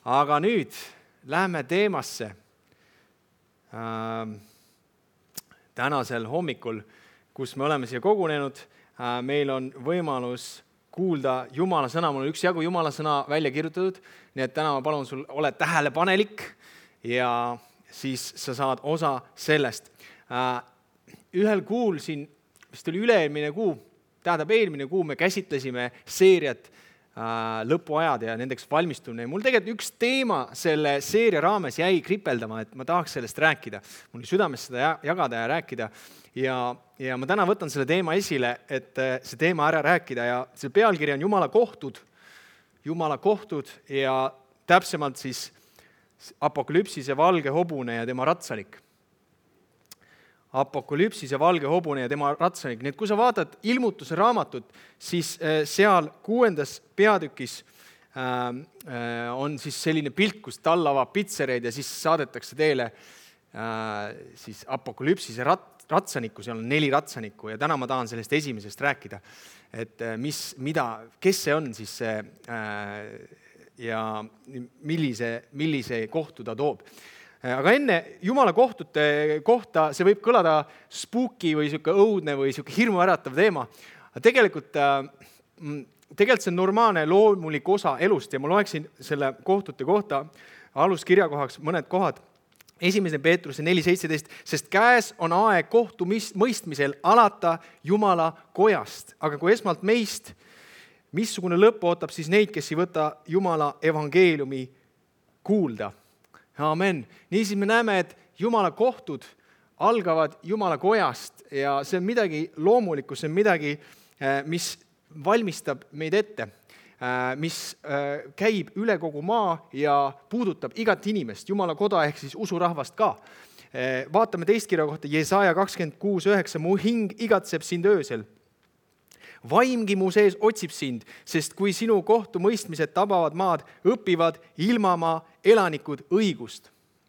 Aga nüüd lähme teemasse. Tänasel hommikul, kus me oleme siia kogunenud, meil on võimalus kuulda Jumala sõna. Mul on üksjagu Jumala sõna välja kirjutatud, nii et täna ma palun sul, ole tähelepanelik ja siis sa saad osa sellest. Ühel kuul siin, vist oli eelmine kuu me käsitlesime seeriat lõpuajad ja nendeks valmistumine. Mul tegelikult üks teema selle seeria raames jäi kripeldama, et ma tahaks sellest rääkida. Mul oli südames seda jagada ja rääkida. Ja ma täna võtan selle teema esile, et see teema ära rääkida. Ja see pealkiri on Jumala kohtud ja täpsemalt siis Apokalüpsise valge hobune ja tema ratsanik. Apokalüpsise valge hobune ja tema ratsanik. Nii et kui sa vaatad ilmutuse raamatut, siis seal 6. peatükis on siis selline pilt, kus tal avab pitsereid ja siis saadetakse teele siis Apokalüpsise ratsanikku. Seal on 4 ratsanikku ja täna ma tahan sellest esimesest rääkida, et kes see on siis ja millise kohtu ta toob. Aga enne Jumala kohtute kohta, see võib kõlada spooky või õudne või hirmuäratav teema. Aga tegelikult see on normaalne loomulik osa elust ja ma loeksin selle kohtute kohta aluskirjakohaks mõned kohad. 1. Peetruse 4.17, sest käes on aeg kohtu mõistmisel alata Jumala kojast. Aga kui esmalt meist, missugune lõpp ootab siis neid, kes ei võta Jumala evangeeliumi kuulda. Amen. Niisiis me näeme, et Jumala kohtud algavad Jumala kojast ja see on midagi loomulikku, see on midagi, mis valmistab meid ette, mis käib üle kogu maa ja puudutab igat inimest, Jumala koda ehk siis usurahvast ka. Vaatame teist kirja kohta, Jesaja 26.9, mu hing igatseb sind öösel. Vaimgi mu sees otsib sind, sest kui sinu kohtu mõistmised tabavad maad, õpivad ilmamaa elanikud õigust.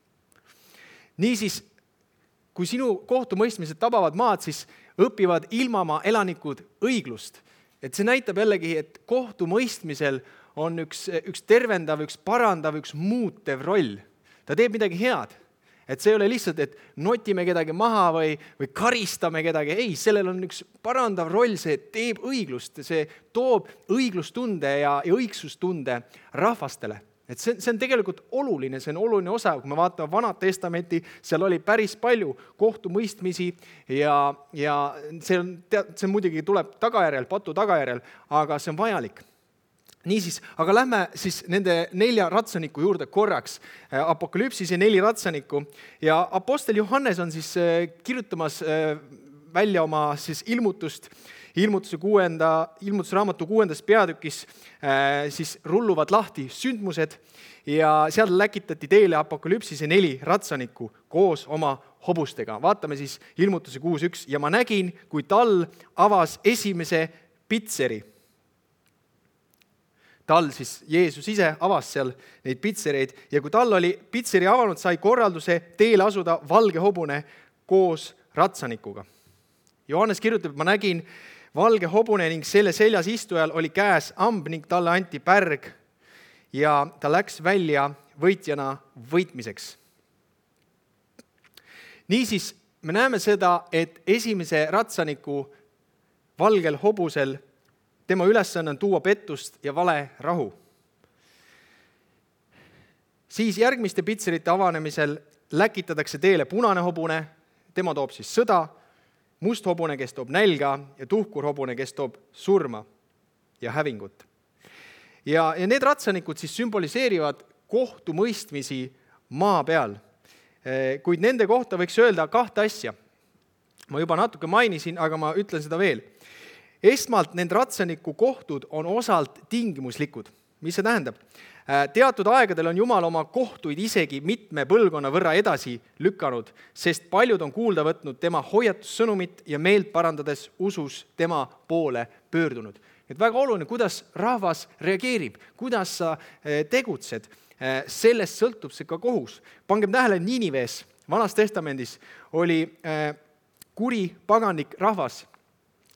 Niisiis, kui sinu kohtu mõistmised tabavad maad, siis õpivad ilmamaa elanikud õiglust. Et see näitab jällegi, et kohtu mõistmisel on üks tervendav, üks parandav, üks muutev roll. Ta teeb midagi head. Et see ei ole lihtsalt, et notime kedagi maha või karistame kedagi. Ei, sellel on üks parandav roll, see teeb õiglust, see toob õiglustunde ja õigsustunde rahvastele. Et see on tegelikult oluline, see on oluline osa, kui me vaatame Vanat Testamenti, seal oli päris palju kohtumõistmisi ja see on muidugi tuleb patu tagajärjel, aga see on vajalik. Niisiis, aga lähme siis nende 4 ratsaniku juurde korraks. Apokalüpsise 4 ratsanikku ja apostel Johannes on siis kirjutamas välja oma siis ilmutuse raamatu 6. peatükis siis rulluvad lahti sündmused ja seal läkitati teele Apokalüpsise 4 ratsanikku koos oma hobustega. Vaatame siis ilmutuse 6.1 ja ma nägin, kui tal avas esimese pitseri. Tal siis Jeesus ise avas seal neid pitsereid ja kui tal oli pitseri avanud, sai korralduse teele asuda valge hobune koos ratsanikuga. Johannes kirjutab, et ma nägin valge hobune ning selle seljas istujal oli käes amb ning talle anti pärg ja ta läks välja võitjana võitmiseks. Niisiis, me näeme seda, et esimese ratsaniku valgel hobusel tema ülesanne on tuua pettust ja vale rahu. Siis järgmiste pitserite avanemisel läkitatakse teele punane hobune, tema toob siis sõda, must hobune, kes toob nälga ja tuhkur hobune, kes toob surma ja hävingut. Ja need ratsanikud siis sümboliseerivad kohtumõistmisi maa peal. Kuid nende kohta võiks öelda 2 asja. Ma juba natuke mainisin, aga ma ütlen seda veel. Esmalt need ratsaniku kohtud on osalt tingimuslikud. Mis see tähendab? Teatud aegadel on Jumal oma kohtuid isegi mitme põlvkonna võrra edasi lükanud, sest paljud on kuulda võtnud tema hoiatussõnumit ja meelt parandades usus tema poole pöördunud. Et väga oluline, kuidas rahvas reageerib, kuidas sa tegutsed. Sellest sõltub see ka kohus. Pangem tähele, Niinives, Vanas Testamendis oli kuri paganlik rahvas.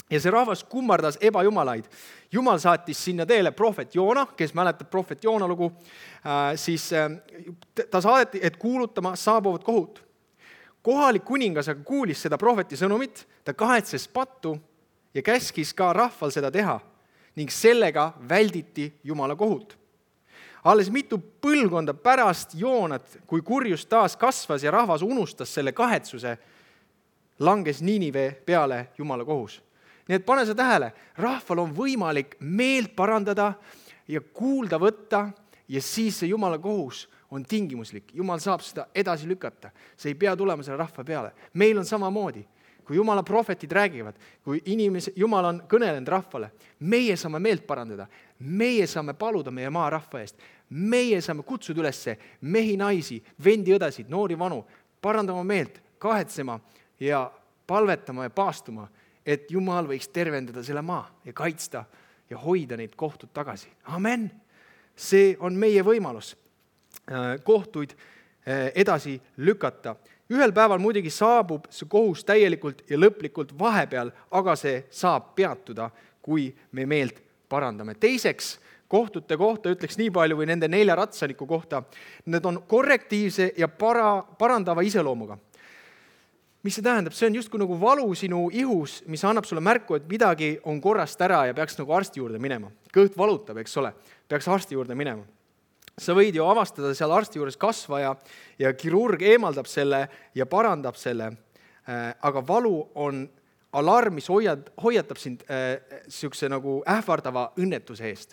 ja see rahvas kummardas ebajumalaid. Jumal saatis sinna teele prohvet Joona, kes mäletab prohvet Joona lugu, siis ta saadeti, et kuulutama saabuvat kohut. Kohalik kuningas aga kuulis seda prohveti sõnumit, ta kahetses pattu ja käskis ka rahval seda teha ning sellega välditi Jumala kohut. Alles mitu põlvkonda pärast Joonat, kui kurjus taas kasvas ja rahvas unustas selle kahetsuse, langes Niinive peale Jumala kohus. Nii et pane sa tähele, rahval on võimalik meelt parandada ja kuulda võtta ja siis see Jumala kohus on tingimuslik. Jumal saab seda edasi lükata. See ei pea tulema selle rahva peale. Meil on samamoodi. Kui Jumala prohvetid räägivad, kui Jumal on kõnelenud rahvale, meie saame meelt parandada. Meie saame paluda meie maa rahva eest. Meie saame kutsuda ülesse mehi, naisi, vendi, õdasid, noori, vanu, parandama meelt, kahetsema ja palvetama ja paastuma, et Jumal võiks tervendada selle maa ja kaitsta ja hoida neid kohtud tagasi. Amen. See on meie võimalus kohtuid edasi lükata. Ühel päeval muidugi saabub see kohus täielikult ja lõplikult vahepeal, aga see saab peatuda, kui me meelt parandame. Teiseks, kohtute kohta ütleks nii palju või nende 4 ratsaniku kohta, need on korrektiivse ja parandava iseloomuga. Mis see tähendab? See on justkui nagu valu sinu ihus, mis annab sulle märku, et midagi on korrast ära ja peaks nagu arsti juurde minema. Kõht valutab, eks ole, peaks arsti juurde minema. Sa võid ju avastada seal arsti juures kasvaja ja kirurg eemaldab selle ja parandab selle, aga valu on alarm, mis hoiatab sind sihukese nagu ähvardava õnnetuse eest.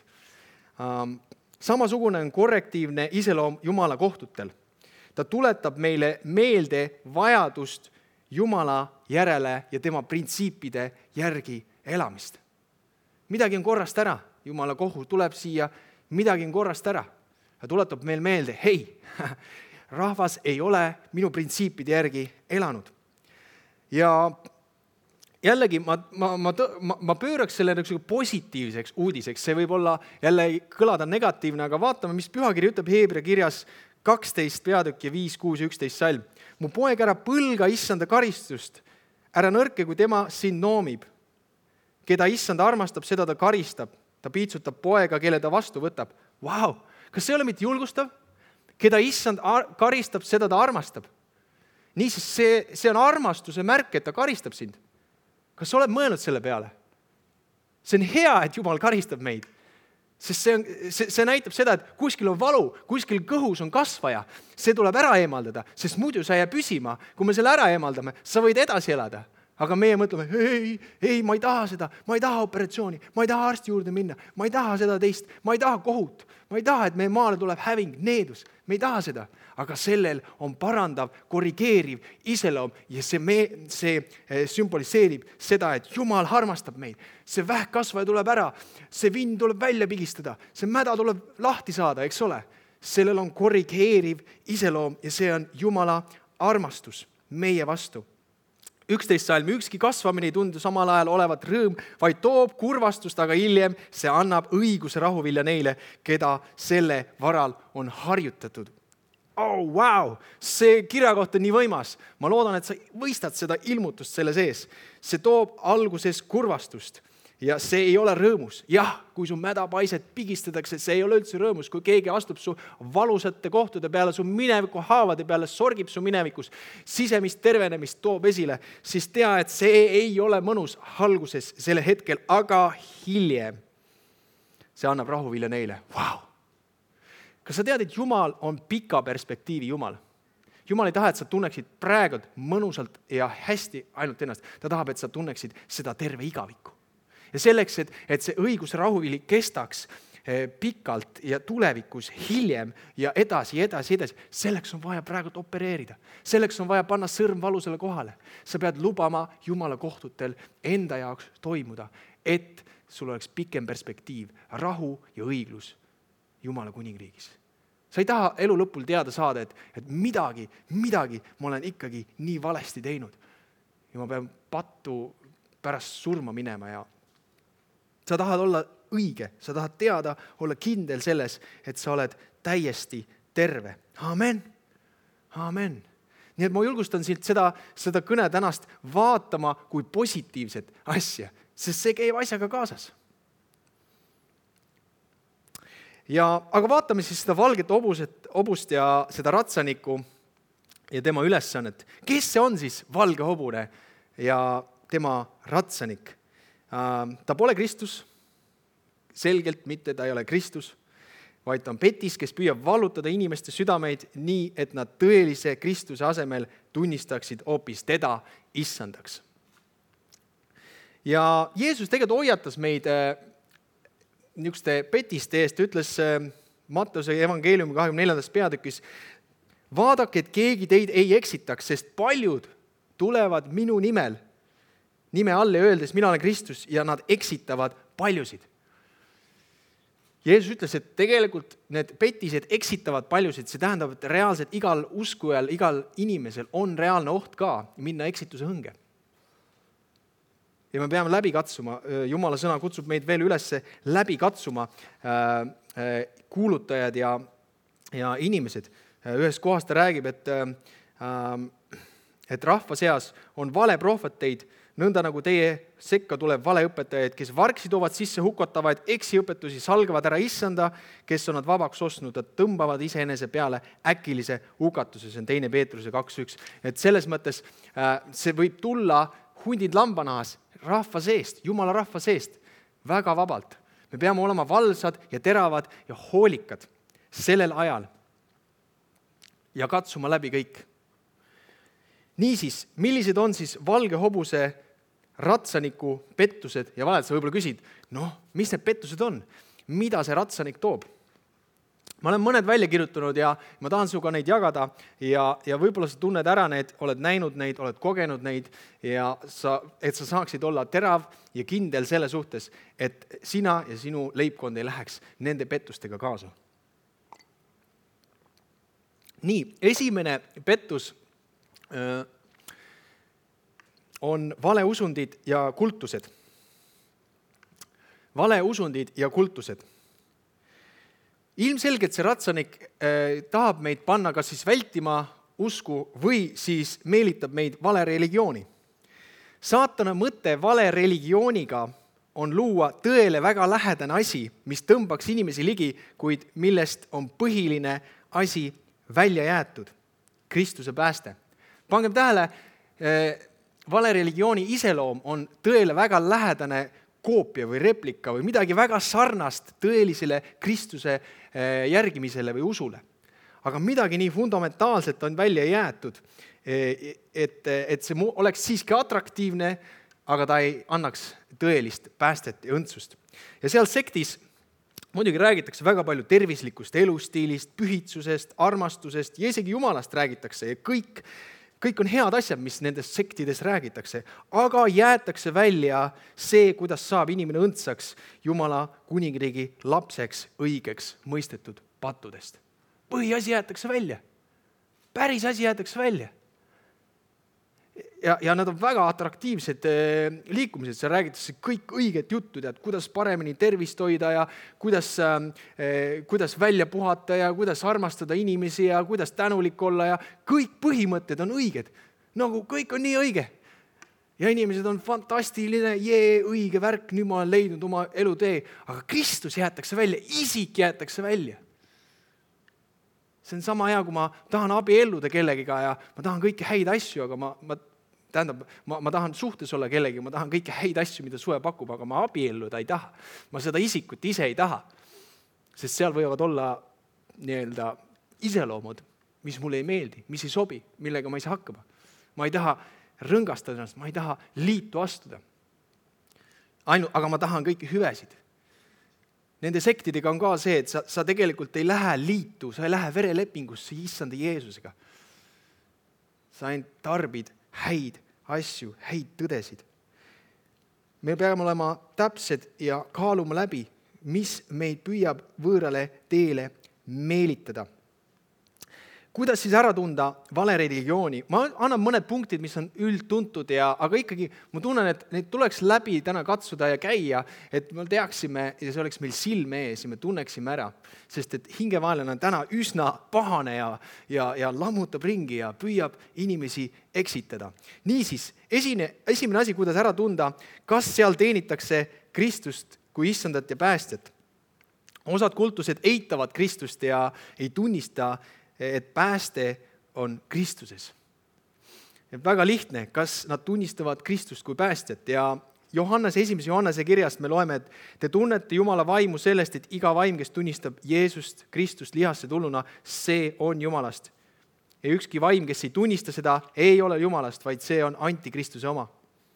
Samasugune on korrektiivne iseloom Jumala kohtutel. Ta tuletab meile meelde vajadust Jumala järele ja tema printsiipide järgi elamist. Midagi on korrast ära. Jumala kohus tuleb siia, midagi on korrast ära. Ta tuletab meil meelde, hei, rahvas ei ole minu printsiipide järgi elanud. Ja jällegi ma pööraks selle positiivseks uudiseks. See võib olla jälle kõlada negatiivne, aga vaatame, mis pühakiri ütleb Heebrea kirjas 12 peatükk ja 5, 6, 11 salm. Mu poeg, ära põlga issanda karistust, ära nõrke, kui tema sind noomib. Keda issand armastab, seda ta karistab. Ta piitsutab poega, kelle ta vastu võtab. Vau, kas see ei ole mitte julgustav? Keda issand karistab, seda ta armastab. Niisiis, see on armastuse märk, et ta karistab sind. Kas sa oled mõelnud selle peale? See on hea, et Jumal karistab meid. Sest see näitab seda, et kuskil on valu, kuskil kõhus on kasvaja. See tuleb ära eemaldada, sest muidu sa jää püsima. Kui me selle ära eemaldame, sa võid edasi elada. Aga meie mõtleme, ei, ma ei taha seda, ma ei taha operatsiooni, ma ei taha arsti juurde minna, ma ei taha seda teist, ma ei taha kohut, ma ei taha, et meie maale tuleb häving, needus. Me ei taha seda, aga sellel on parandav, korrigeeriv iseloom ja see sümboliseerib seda, et Jumal armastab meid. See vähkkasvaja tuleb ära, see vind tuleb välja pigistada, see mäda tuleb lahti saada, eks ole. Sellel on korrigeeriv iseloom ja see on Jumala armastus meie vastu. 11 salm, ükski kasvamine ei tundu samal ajal olevat rõõm, vaid toob kurvastust, aga hiljem see annab õiguse rahuvilja neile, keda selle varal on harjutatud. Oh, wow! See kirjakoht on nii võimas. Ma loodan, et sa võistad seda ilmutust selle sees. See toob alguses kurvastust ja see ei ole rõõmus. Jah, kui su mädapaiset pigistatakse, see ei ole üldse rõõmus. Kui keegi astub su valusate kohtude peale, su mineviku haavade peale, sorgib su minevikus, sisemist tervenemist toob esile, siis tea, et see ei ole mõnus alguses selle hetkel, aga hiljem see annab rahuvilja neile. Wow! Kas sa tead, et Jumal on pika perspektiivi Jumal? Jumal ei taha, et sa tunneksid praegu mõnusalt ja hästi ainult ennast. Ta tahab, et sa tunneksid seda terve igavikku. Ja selleks, et see õigus rahuvili kestaks pikalt ja tulevikus hiljem ja edasi, selleks on vaja praegu opereerida. Selleks on vaja panna sõrm valusale kohale. Sa pead lubama Jumala kohtutel enda jaoks toimuda, et sul oleks pikem perspektiiv, rahu ja õiglus Jumala kuningriigis. Sa ei taha elu lõpul teada saada, et midagi ma olen ikkagi nii valesti teinud. Ja ma pean pattu pärast surma minema ja sa tahad olla õige, sa tahad teada, olla kindel selles, et sa oled täiesti terve. Amen. Amen. Nii et ma julgustan siit seda kõne tänast vaatama kui positiivset asja. sest see käib asjaga kaasas. Aga vaatame siis seda valget hobust ja seda ratsanikku ja tema ülesannet. Kes see on siis valge hobune ja tema ratsanik? Ta pole Kristus, selgelt mitte, ta ei ole Kristus, vaid ta on petis, kes püüab vallutada inimeste südameid nii, et nad tõelise Kristuse asemel tunnistaksid hoopis teda issandaks. Ja Jeesus tegelikult hoiatas meid niisuguste petiste eest, ütles Matteuse evangeeliumi 24. peatükis, vaadake, et keegi teid ei eksitaks, sest paljud tulevad minu nime all ja öeldes, mina olen Kristus, ja nad eksitavad paljusid. Jeesus ütles, et tegelikult need petised eksitavad paljusid, see tähendab, et reaalselt igal uskujal, igal inimesel on reaalne oht ka minna eksituse hõnge. Ja me peame läbi katsuma, Jumala sõna kutsub meid veel üles läbi katsuma kuulutajad ja inimesed. Ühes kohas ta räägib, et rahva seas on valeprohveteid, nõnda nagu teie sekka tuleb valeõpetajaid, kes vargsi toovad sisse hukatavaid eksiõpetusi, salgavad ära issanda, kes on nad vabaks ostnud, et tõmbavad iseenese peale äkilise hukatuse. See on 2. Peetruse 2.1. Et selles mõttes see võib tulla hundid lambanahas rahva seest, Jumala rahva seest väga vabalt. Me peame olema valvsad ja teravad ja hoolikad sellel ajal ja katsuma läbi kõik. Niisiis, millised on siis valge hobuse ratsaniku pettused ja valed? Sa võib-olla küsid, mis need pettused on? Mida see ratsanik toob? Ma olen mõned välja kirjutanud ja ma tahan sinuga neid jagada ja võib-olla sa tunned ära need, oled näinud neid, oled kogenud neid ja et sa saaksid olla terav ja kindel selle suhtes, et sina ja sinu leibkond ei läheks nende pettustega kaasa. Nii, esimene pettus on valeusundid ja kultused. Valeusundid ja kultused. Ilmselgelt see ratsanik tahab meid panna kas siis vältima usku või siis meelitab meid vale religiooni. Saatana mõte vale religiooniga on luua tõele väga lähedane asi, mis tõmbaks inimesi ligi, kuid millest on põhiline asi välja jäetud. Kristuse pääste. Pangem tähele, vale religiooni iseloom on tõele väga lähedane koopia või replika või midagi väga sarnast tõelisele Kristuse järgimisele või usule. Aga midagi nii fundamentaalselt on välja jäetud, et see oleks siiski atraktiivne, aga ta ei annaks tõelist päästet ja õndsust. Ja seal sektis muidugi räägitakse väga palju tervislikust elustiilist, pühitsusest, armastusest ja isegi Jumalast räägitakse ja kõik on head asjad, mis nendes sektides räägitakse, aga jäetakse välja see, kuidas saab inimene õndsaks Jumala kuningriigi lapseks õigeks mõistetud pattudest. Põhiasi jäetakse välja. Päris asi jäetakse välja. Ja nad on väga atraktiivsed liikumised, seal räägitakse kõik õiget juttu, kuidas paremini tervist hoida ja kuidas välja puhata ja kuidas armastada inimesi ja kuidas tänulik olla ja kõik põhimõtted on õiged. Nagu kõik on nii õige. Ja inimesed on fantastiline, õige värk, nüüd ma olen leidnud oma elutee, aga Kristus jäetakse välja, isik jäetakse välja. See on sama hea, kui ma tahan abielluda kellegiga ja ma tahan kõiki häid asju, aga ma tahan suhtes olla kellegi, ma tahan kõiki häid asju, mida suhe pakub, aga ma abielluda ei taha. Ma seda isikut ise ei taha, sest seal võivad olla nii-öelda iseloomud, mis mulle ei meeldi, mis ei sobi, millega ma ei saa hakkama. Ma ei taha rõngastada ennast, ma ei taha liitu astuda. Aga ma tahan kõiki hüvesid. Nende sektidega on ka see, et sa tegelikult ei lähe liitu, sa ei lähe verelepingusse issanda Jeesusega. Sa ainult tarbid häid asju, häid tõdesid. Me peame olema täpsed ja kaaluma läbi, mis meid püüab võõrale teele meelitada. kuidas siis ära tunda valereligiooni? Ma annan mõned punktid, mis on üldtuntud, aga ikkagi ma tunnen, et neid tuleks läbi täna katsuda ja käia, et me teaksime ja see oleks meil silme ees ja me tunneksime ära. Sest et hingevaenlane on täna üsna pahane ja lammutab ringi ja püüab inimesi eksitada. Niisiis, esimene asi, kuidas ära tunda, kas seal teenitakse Kristust kui issandat ja päästjat. Osad kultused eitavad Kristust ja ei tunnista, et pääste on Kristuses. Väga lihtne, kas nad tunnistavad Kristust kui päästjat ja esimese Johannese kirjast me loeme, et te tunnete Jumala vaimu sellest, et iga vaim, kes tunnistab Jeesust, Kristust lihasse tulnuna, see on Jumalast. Ja ükski vaim, kes ei tunnista seda, ei ole Jumalast, vaid see on antikristuse oma.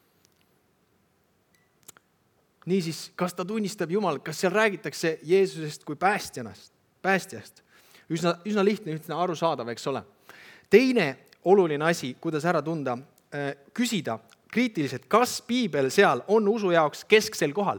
Niisiis, kas ta tunnistab Jumalat, kas seal räägitakse Jeesusest kui päästjast? Üsna lihtne, üsna arusaadav, eks ole. Teine oluline asi, kuidas ära tunda, küsida kriitiliselt, kas piibel seal on usu jaoks kesksel kohal.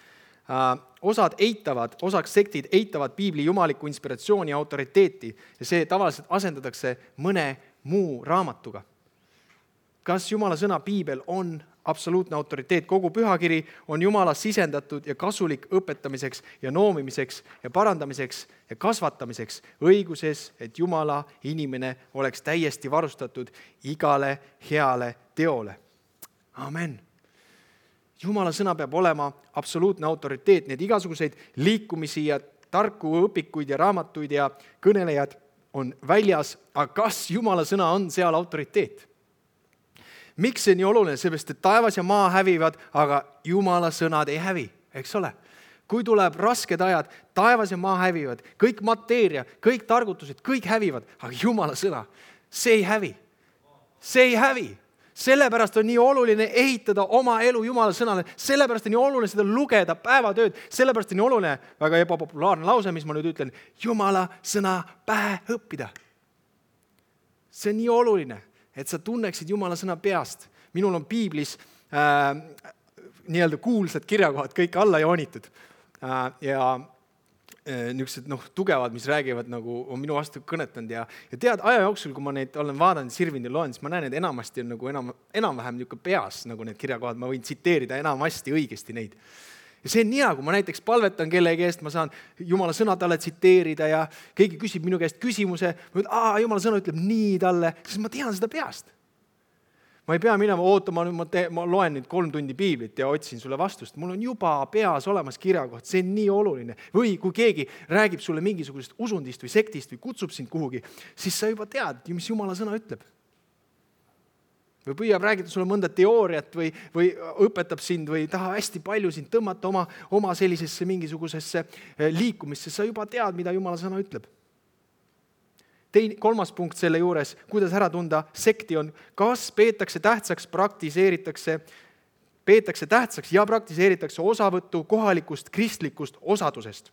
Osaks sektid eitavad piibli jumaliku inspiratsiooni ja autoriteeti ja see tavaliselt asendatakse mõne muu raamatuga. Kas Jumala sõna piibel on absoluutne autoriteet? Kogu pühakiri on Jumalast sisendatud ja kasulik õpetamiseks ja noomimiseks ja parandamiseks ja kasvatamiseks õiguses, et Jumala inimene oleks täiesti varustatud igale heale teole. Amen. Jumala sõna peab olema absoluutne autoriteet. Need igasuguseid liikumisi ja tarku õpikuid ja raamatuid ja kõnelejad on väljas, aga kas Jumala sõna on seal autoriteet? Miks see nii oluline? Seepärast, et taevas ja maa hävivad, aga Jumala sõnad ei hävi, eks ole? Kui tuleb rasked ajad, taevas ja maa hävivad, kõik mateeria, kõik targutused, kõik hävivad, aga Jumala sõna, see ei hävi. See ei hävi. Sellepärast on nii oluline ehitada oma elu Jumala sõnale, sellepärast on nii oluline seda lugeda päevatööd, sellepärast on nii oluline, väga ebapopulaarne lause, mis ma nüüd ütlen, Jumala sõna pähe õppida. See on nii oluline, et sa tunneksid Jumala sõna peast. Minul on piiblis nii-öelda kuulsad kirjakohad kõik alla joonitud ja niisugused tugevad, mis räägivad nagu on minu vastu kõnetanud ja tead, aja jooksul, kui ma neid olen vaadanud, sirvinud ja loen, siis ma näen, et enamasti on nagu enam-vähem niisugune peas nagu need kirjakohad, ma võin tsiteerida enamasti õigesti neid. Ja see on nii hea, kui ma näiteks palvetan kellegi eest, ma saan Jumala sõna talle tsiteerida ja keegi küsib minu käest küsimuse, ma ütlen, Jumala sõna ütleb nii talle, siis ma tean seda peast. Ma ei pea minema ootama, ma loen nüüd 3 tundi piiblit ja otsin sulle vastust. Mul on juba peas olemas kirjakoht, see on nii oluline. Või kui keegi räägib sulle mingisugusest usundist või sektist või kutsub sind kuhugi, siis sa juba tead, mis Jumala sõna ütleb. Või püüab räägida sulle mõnda teooriat või õpetab sind või taha hästi palju sind tõmmata oma sellisesse mingisugusesse liikumisse, sa juba tead, mida Jumala sõna ütleb. Kolmas punkt selle juures, kuidas ära tunda sekti on, kas peetakse tähtsaks ja praktiseeritakse osavõttu kohalikust kristlikust osadusest.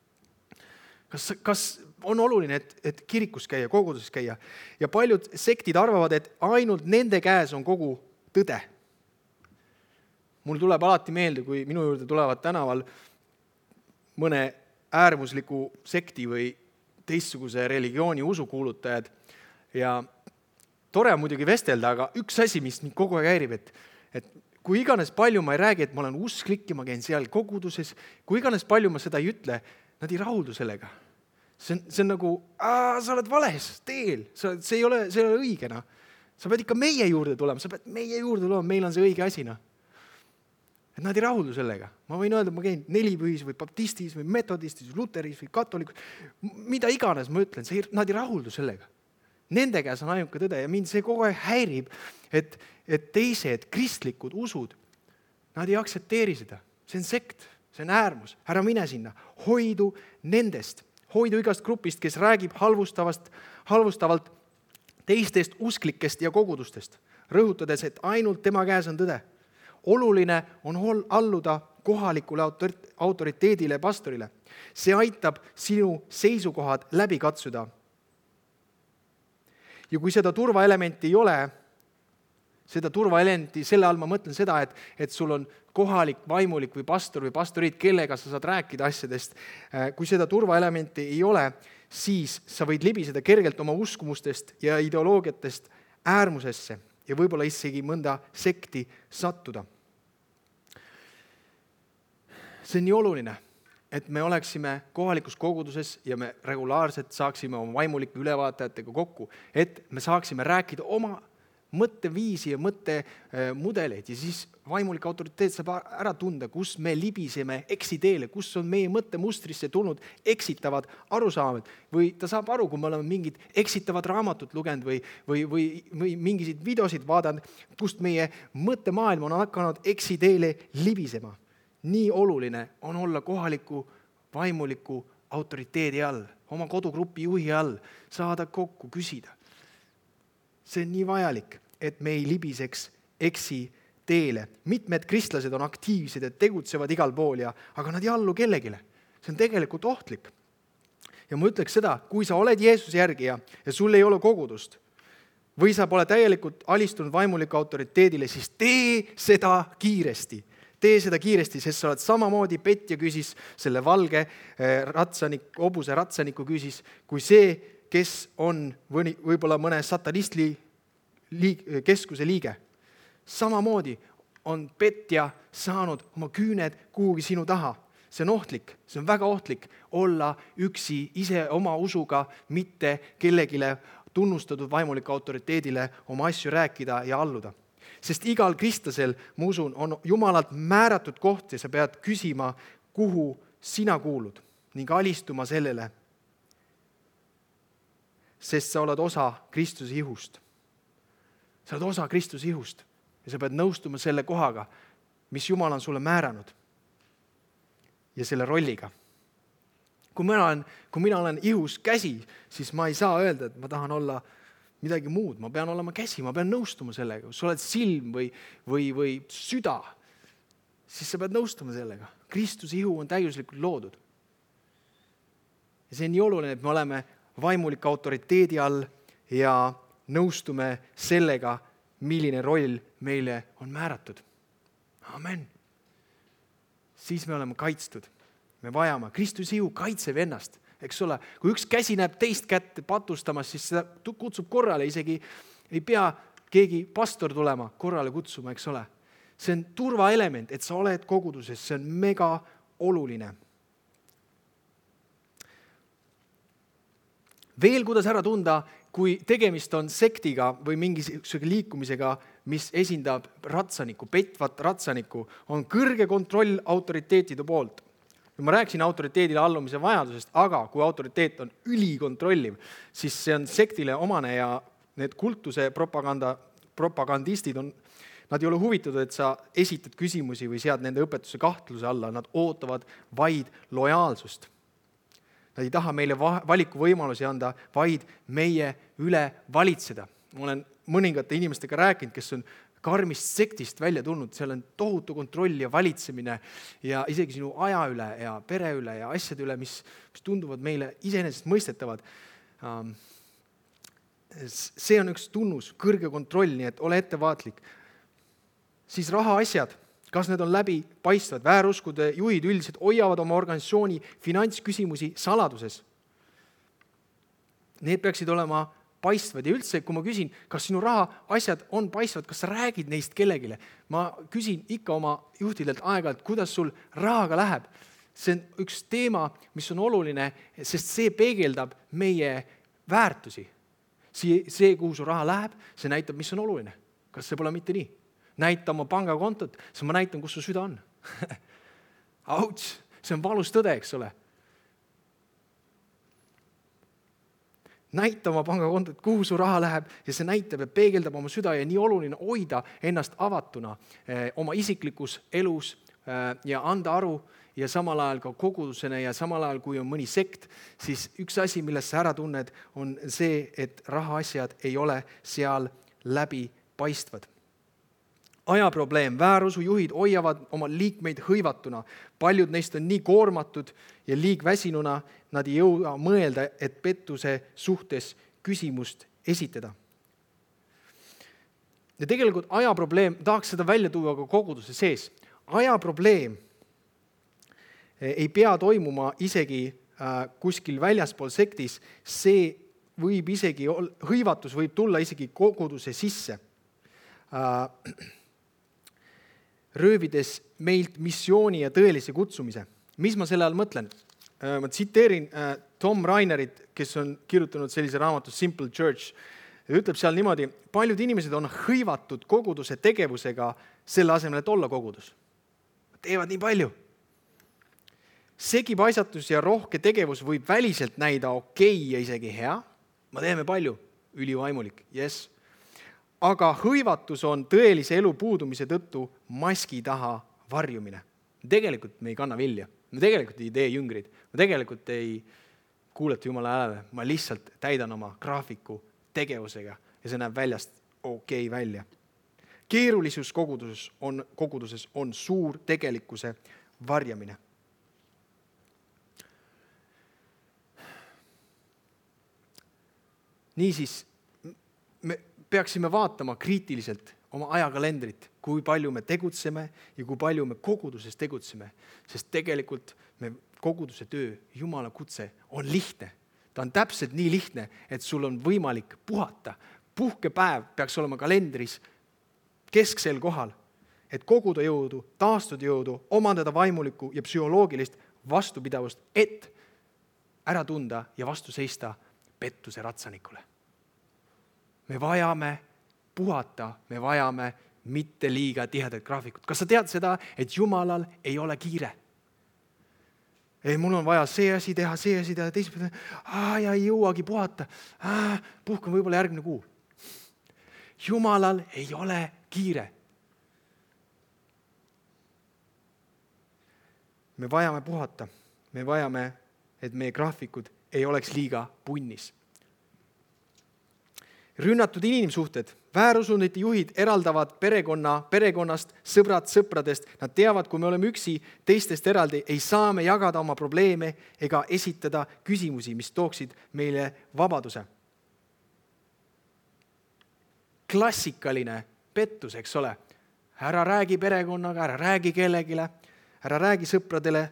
Kas on oluline, et kirikus käia, koguduses käia ja paljud sektid arvavad, et ainult nende käes on kogu tõde. Mul tuleb alati meelde, kui minu juurde tulevad tänaval mõne äärmusliku sekti või teistsuguse religiooni usukuulutajad ja tore on muidugi vestelda, aga üks asi, mis mind kogu aeg häirib, et kui iganes palju ma ei räägi, et ma olen usklik ja ma käin seal koguduses, kui iganes palju ma seda ei ütle, nad ei rahuldu sellega. See on nagu, sa oled vales teel, see ei ole õigena. Sa pead ikka meie juurde tulema, meil on see õige asina. Et nad ei rahuldu sellega. Ma võin öelda, et ma käin nelipühis või baptistis või metodistis või luteris või katolikus. Mida iganes ma ütlen, nad ei rahuldu sellega. Nende käes on ainuke tõde ja mind see kogu aeg häirib, et teised kristlikud usud, nad ei aktsepteeri seda. See on sekt, see on äärmus. Ära mine sinna. Hoidu nendest. Hoidu igast grupist, kes räägib halvustavalt teistest usklikest ja kogudustest, rõhutades, et ainult tema käes on tõde. Oluline on alluda kohalikule autoriteedile ja pastorile. See aitab sinu seisukohad läbi katsuda. Ja kui seda turvaelementi ei ole, selle all ma mõtlen seda, et sul on kohalik vaimulik või pastor või pastorid, kellega sa saad rääkida asjadest. Kui seda turvaelementi ei ole, siis sa võid libiseda kergelt oma uskumustest ja ideoloogiatest äärmusesse ja võib-olla isegi mõnda sekti sattuda. See on nii oluline, et me oleksime kohalikus koguduses ja me regulaarselt saaksime oma vaimulike ülevaatajatega kokku, et me saaksime rääkida oma mõtteviisi ja mõttemudeleid ja siis vaimulik autoriteet saab ära tunda, kus me libiseme eksiteele, kus on meie mõttemustrisse tulnud eksitavad arusaamad või ta saab aru, kui me oleme mingid eksitavad raamatut lugenud või mingisid videosid vaadanud, kust meie mõttemaailm on hakanud eksiteele libisema. Nii oluline on olla kohaliku vaimuliku autoriteedi all, oma kodugrupi juhi all, saada kokku, küsida. See on nii vajalik, et me ei libiseks eksiteele. Mitmed kristlased on aktiivsed ja tegutsevad igal pool, aga nad ei allu kellegile. See on tegelikult ohtlik. Ja ma ütleks seda, kui sa oled Jeesuse järgija ja sul ei ole kogudust või sa pole täielikult alistunud vaimuliku autoriteedile, siis tee seda kiiresti. Tee seda kiiresti, sest sa oled samamoodi Petja küsis, selle valge hobuse ratsaniku küsis, kui see, kes on võib-olla mõne satanistli keskuse liige. Samamoodi on Petja saanud oma küüned kuhugi sinu taha. See on ohtlik, see on väga ohtlik olla üksi ise oma usuga, mitte kellegile tunnustatud vaimuliku autoriteedile oma asju rääkida ja alluda. Sest igal kristlasel, ma usun, on Jumalalt määratud koht ja sa pead küsima, kuhu sina kuulud ning alistuma sellele, sest sa oled osa Kristuse ihust. Sa oled osa Kristuse ihust ja sa pead nõustuma selle kohaga, mis Jumal on sulle määranud ja selle rolliga. Kui mina olen ihus käsi, siis ma ei saa öelda, et ma tahan olla midagi muud. Ma pean olema käsi, ma pean nõustuma sellega. Kui sa oled silm või süda, siis sa pead nõustuma sellega. Kristuse ihu on täiuslikult loodud. Ja see on nii oluline, et me oleme vaimulike autoriteedi all ja nõustume sellega, milline roll meile on määratud. Amen. Siis me oleme kaitstud. Me vajame. Kristuse ihu kaitseb ennast, eks ole. Kui üks käsi näeb teist kätt patustamas, siis seda kutsub korrale. Isegi ei pea keegi pastor tulema korrale kutsuma, eks ole. See on turvaelement, et sa oled koguduses. See on mega oluline. Veel kuidas ära tunda, kui tegemist on sektiga või mingisuguse liikumisega, mis esindab ratsanikku, petvat ratsanikku, on kõrge kontroll autoriteetide poolt. Ma rääkisin autoriteedile allumise vajadusest, aga kui autoriteet on ülikontrolliv, siis see on sektile omane ja need kultuse propagandistid nad ei ole huvitatud, et sa esitad küsimusi või sead nende õpetuse kahtluse alla, nad ootavad vaid lojaalsust. Nad ei taha meile valikuvõimalusi anda, vaid meie üle valitseda. Ma olen mõningate inimestega rääkinud, kes on karmist sektist välja tulnud, seal on tohutu kontroll ja valitsemine ja isegi sinu aja üle ja pere üle ja asjade üle, mis tunduvad meile iseenesest mõistetavad. See on üks tunnus, kõrge kontroll, nii et ole ettevaatlik. Siis rahaasjad. Kas need on läbipaistvad? Vääruskude juhid üldiselt hoiavad oma organisatsiooni finantsküsimusi saladuses. Need peaksid olema paistvad ja üldse, kui ma küsin, kas sinu raha asjad on paistvad, kas sa räägid neist kellegile? Ma küsin ikka oma juhtidelt aeg-ajalt, kuidas sul rahaga läheb. See on üks teema, mis on oluline, sest see peegeldab meie väärtusi. See, kuhu su raha läheb, see näitab, mis on oluline. Kas see pole mitte nii? Näita oma pangakontot, siis ma näitan, kus su süda on. Auts, see on valus tõde, eks ole. Näita oma pangakontot, kuhu su raha läheb ja see näitab ja peegeldab oma süda ja nii oluline hoida ennast avatuna oma isiklikus elus ja anda aru ja samal ajal ka kogudusena ja samal ajal, kui on mõni sekt, siis üks asi, millest sa ära tunned, on see, et rahaasjad ei ole seal läbipaistvad. Ajaprobleem, väärusujuhid hoiavad oma liikmeid hõivatuna. Paljud neist on nii koormatud ja liigväsinuna, nad ei jõua mõelda, et pettuse suhtes küsimust esitada. Ja tegelikult ajaprobleem, tahaks seda välja tuua ka koguduse sees. Ajaprobleem ei pea toimuma isegi kuskil väljaspool sektis, see võib isegi, hõivatus võib tulla isegi koguduse sisse, röövides meilt missiooni ja tõelise kutsumise. Mis ma selle all mõtlen? Ma tsiteerin Tom Rainerit, kes on kirjutanud sellise raamatu Simple Church. Ütleb seal niimoodi, paljud inimesed on hõivatud koguduse tegevusega selle asemel, et olla kogudus. Teevad nii palju. Segipaisatus ja rohke tegevus võib väliselt näida okei ja isegi hea. Me teeme palju, ülivaimulik, yes. Aga hõivatus on tõelise elu puudumise tõttu maski taha varjumine. Tegelikult me ei kanna vilja. Me tegelikult ei tee jüngrid. Me tegelikult ei kuuleta Jumala hääle. Ma lihtsalt täidan oma graafiku tegevusega ja see näeb väljast okei välja. Keerulisus koguduses on suur tegelikkuse varjamine. Niisiis, me peaksime vaatama kriitiliselt oma ajakalendrit, kui palju me tegutseme ja kui palju me koguduses tegutseme. Sest tegelikult koguduse töö, Jumala kutse on lihtne. Ta on täpselt nii lihtne, et sul on võimalik puhata. Puhkepäev peaks olema kalendris kesksel kohal, et koguda jõudu, taastuda jõudu, omandada vaimulikku ja psühholoogilist vastupidavust, et ära tunda ja vastu seista pettuse ratsanikule. Me vajame puhata, me vajame mitte liiga tihedat graafikut. Kas sa tead seda, et Jumalal ei ole kiire? Ei, mul on vaja see asi teha, teisipidi. Ja ei jõuagi puhata. Puhkan võib-olla järgmine kuu. Jumalal ei ole kiire. Me vajame puhata. Me vajame, et meie graafikud ei oleks liiga punnis. Rünnatud inimsuhted, väärusundite juhid eraldavad perekonnast, sõbrad sõpradest. Nad teavad, kui me oleme üksi teistest eraldi, ei saa me jagada oma probleeme ega esitada küsimusi, mis tooksid meile vabaduse. Klassikaline pettus, eks ole. Ära räägi perekonnaga, ära räägi kellegile, ära räägi sõpradele.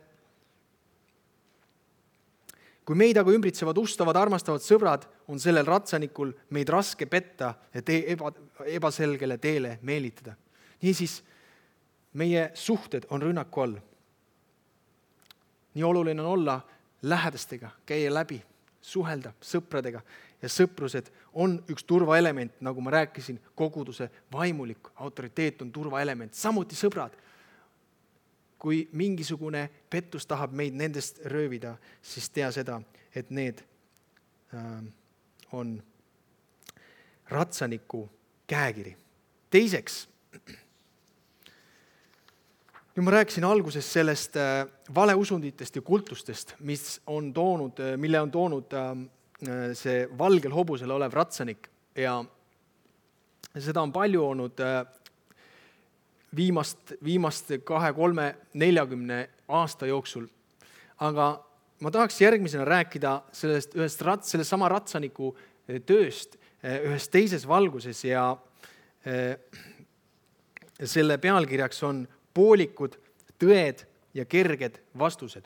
Kui meid aga ümbritsevad ustavad, armastavad sõbrad, on sellel ratsanikul meid raske petta ja ebaselgele teele meelitada. Niisiis, meie suhted on rünnaku all. Nii oluline on olla lähedastega, käia läbi, suhelda sõpradega. Ja sõprused on üks turvaelement, nagu ma rääkisin, koguduse vaimulik autoriteet on turvaelement. Samuti sõbrad. Kui mingisugune pettus tahab meid nendest röövida, siis tea seda, et need on ratsaniku käekiri. Teiseks, nüüd ma rääkisin alguses sellest valeusunditest ja kultustest, mille on toonud see valgel hobusel olev ratsanik. Ja seda on palju olnud viimast 2, 3, 40 aasta jooksul. Aga ma tahaks järgmisena rääkida selle sama ratsaniku tööst ühes teises valguses ja selle pealkirjaks on poolikud, tõed ja kerged vastused.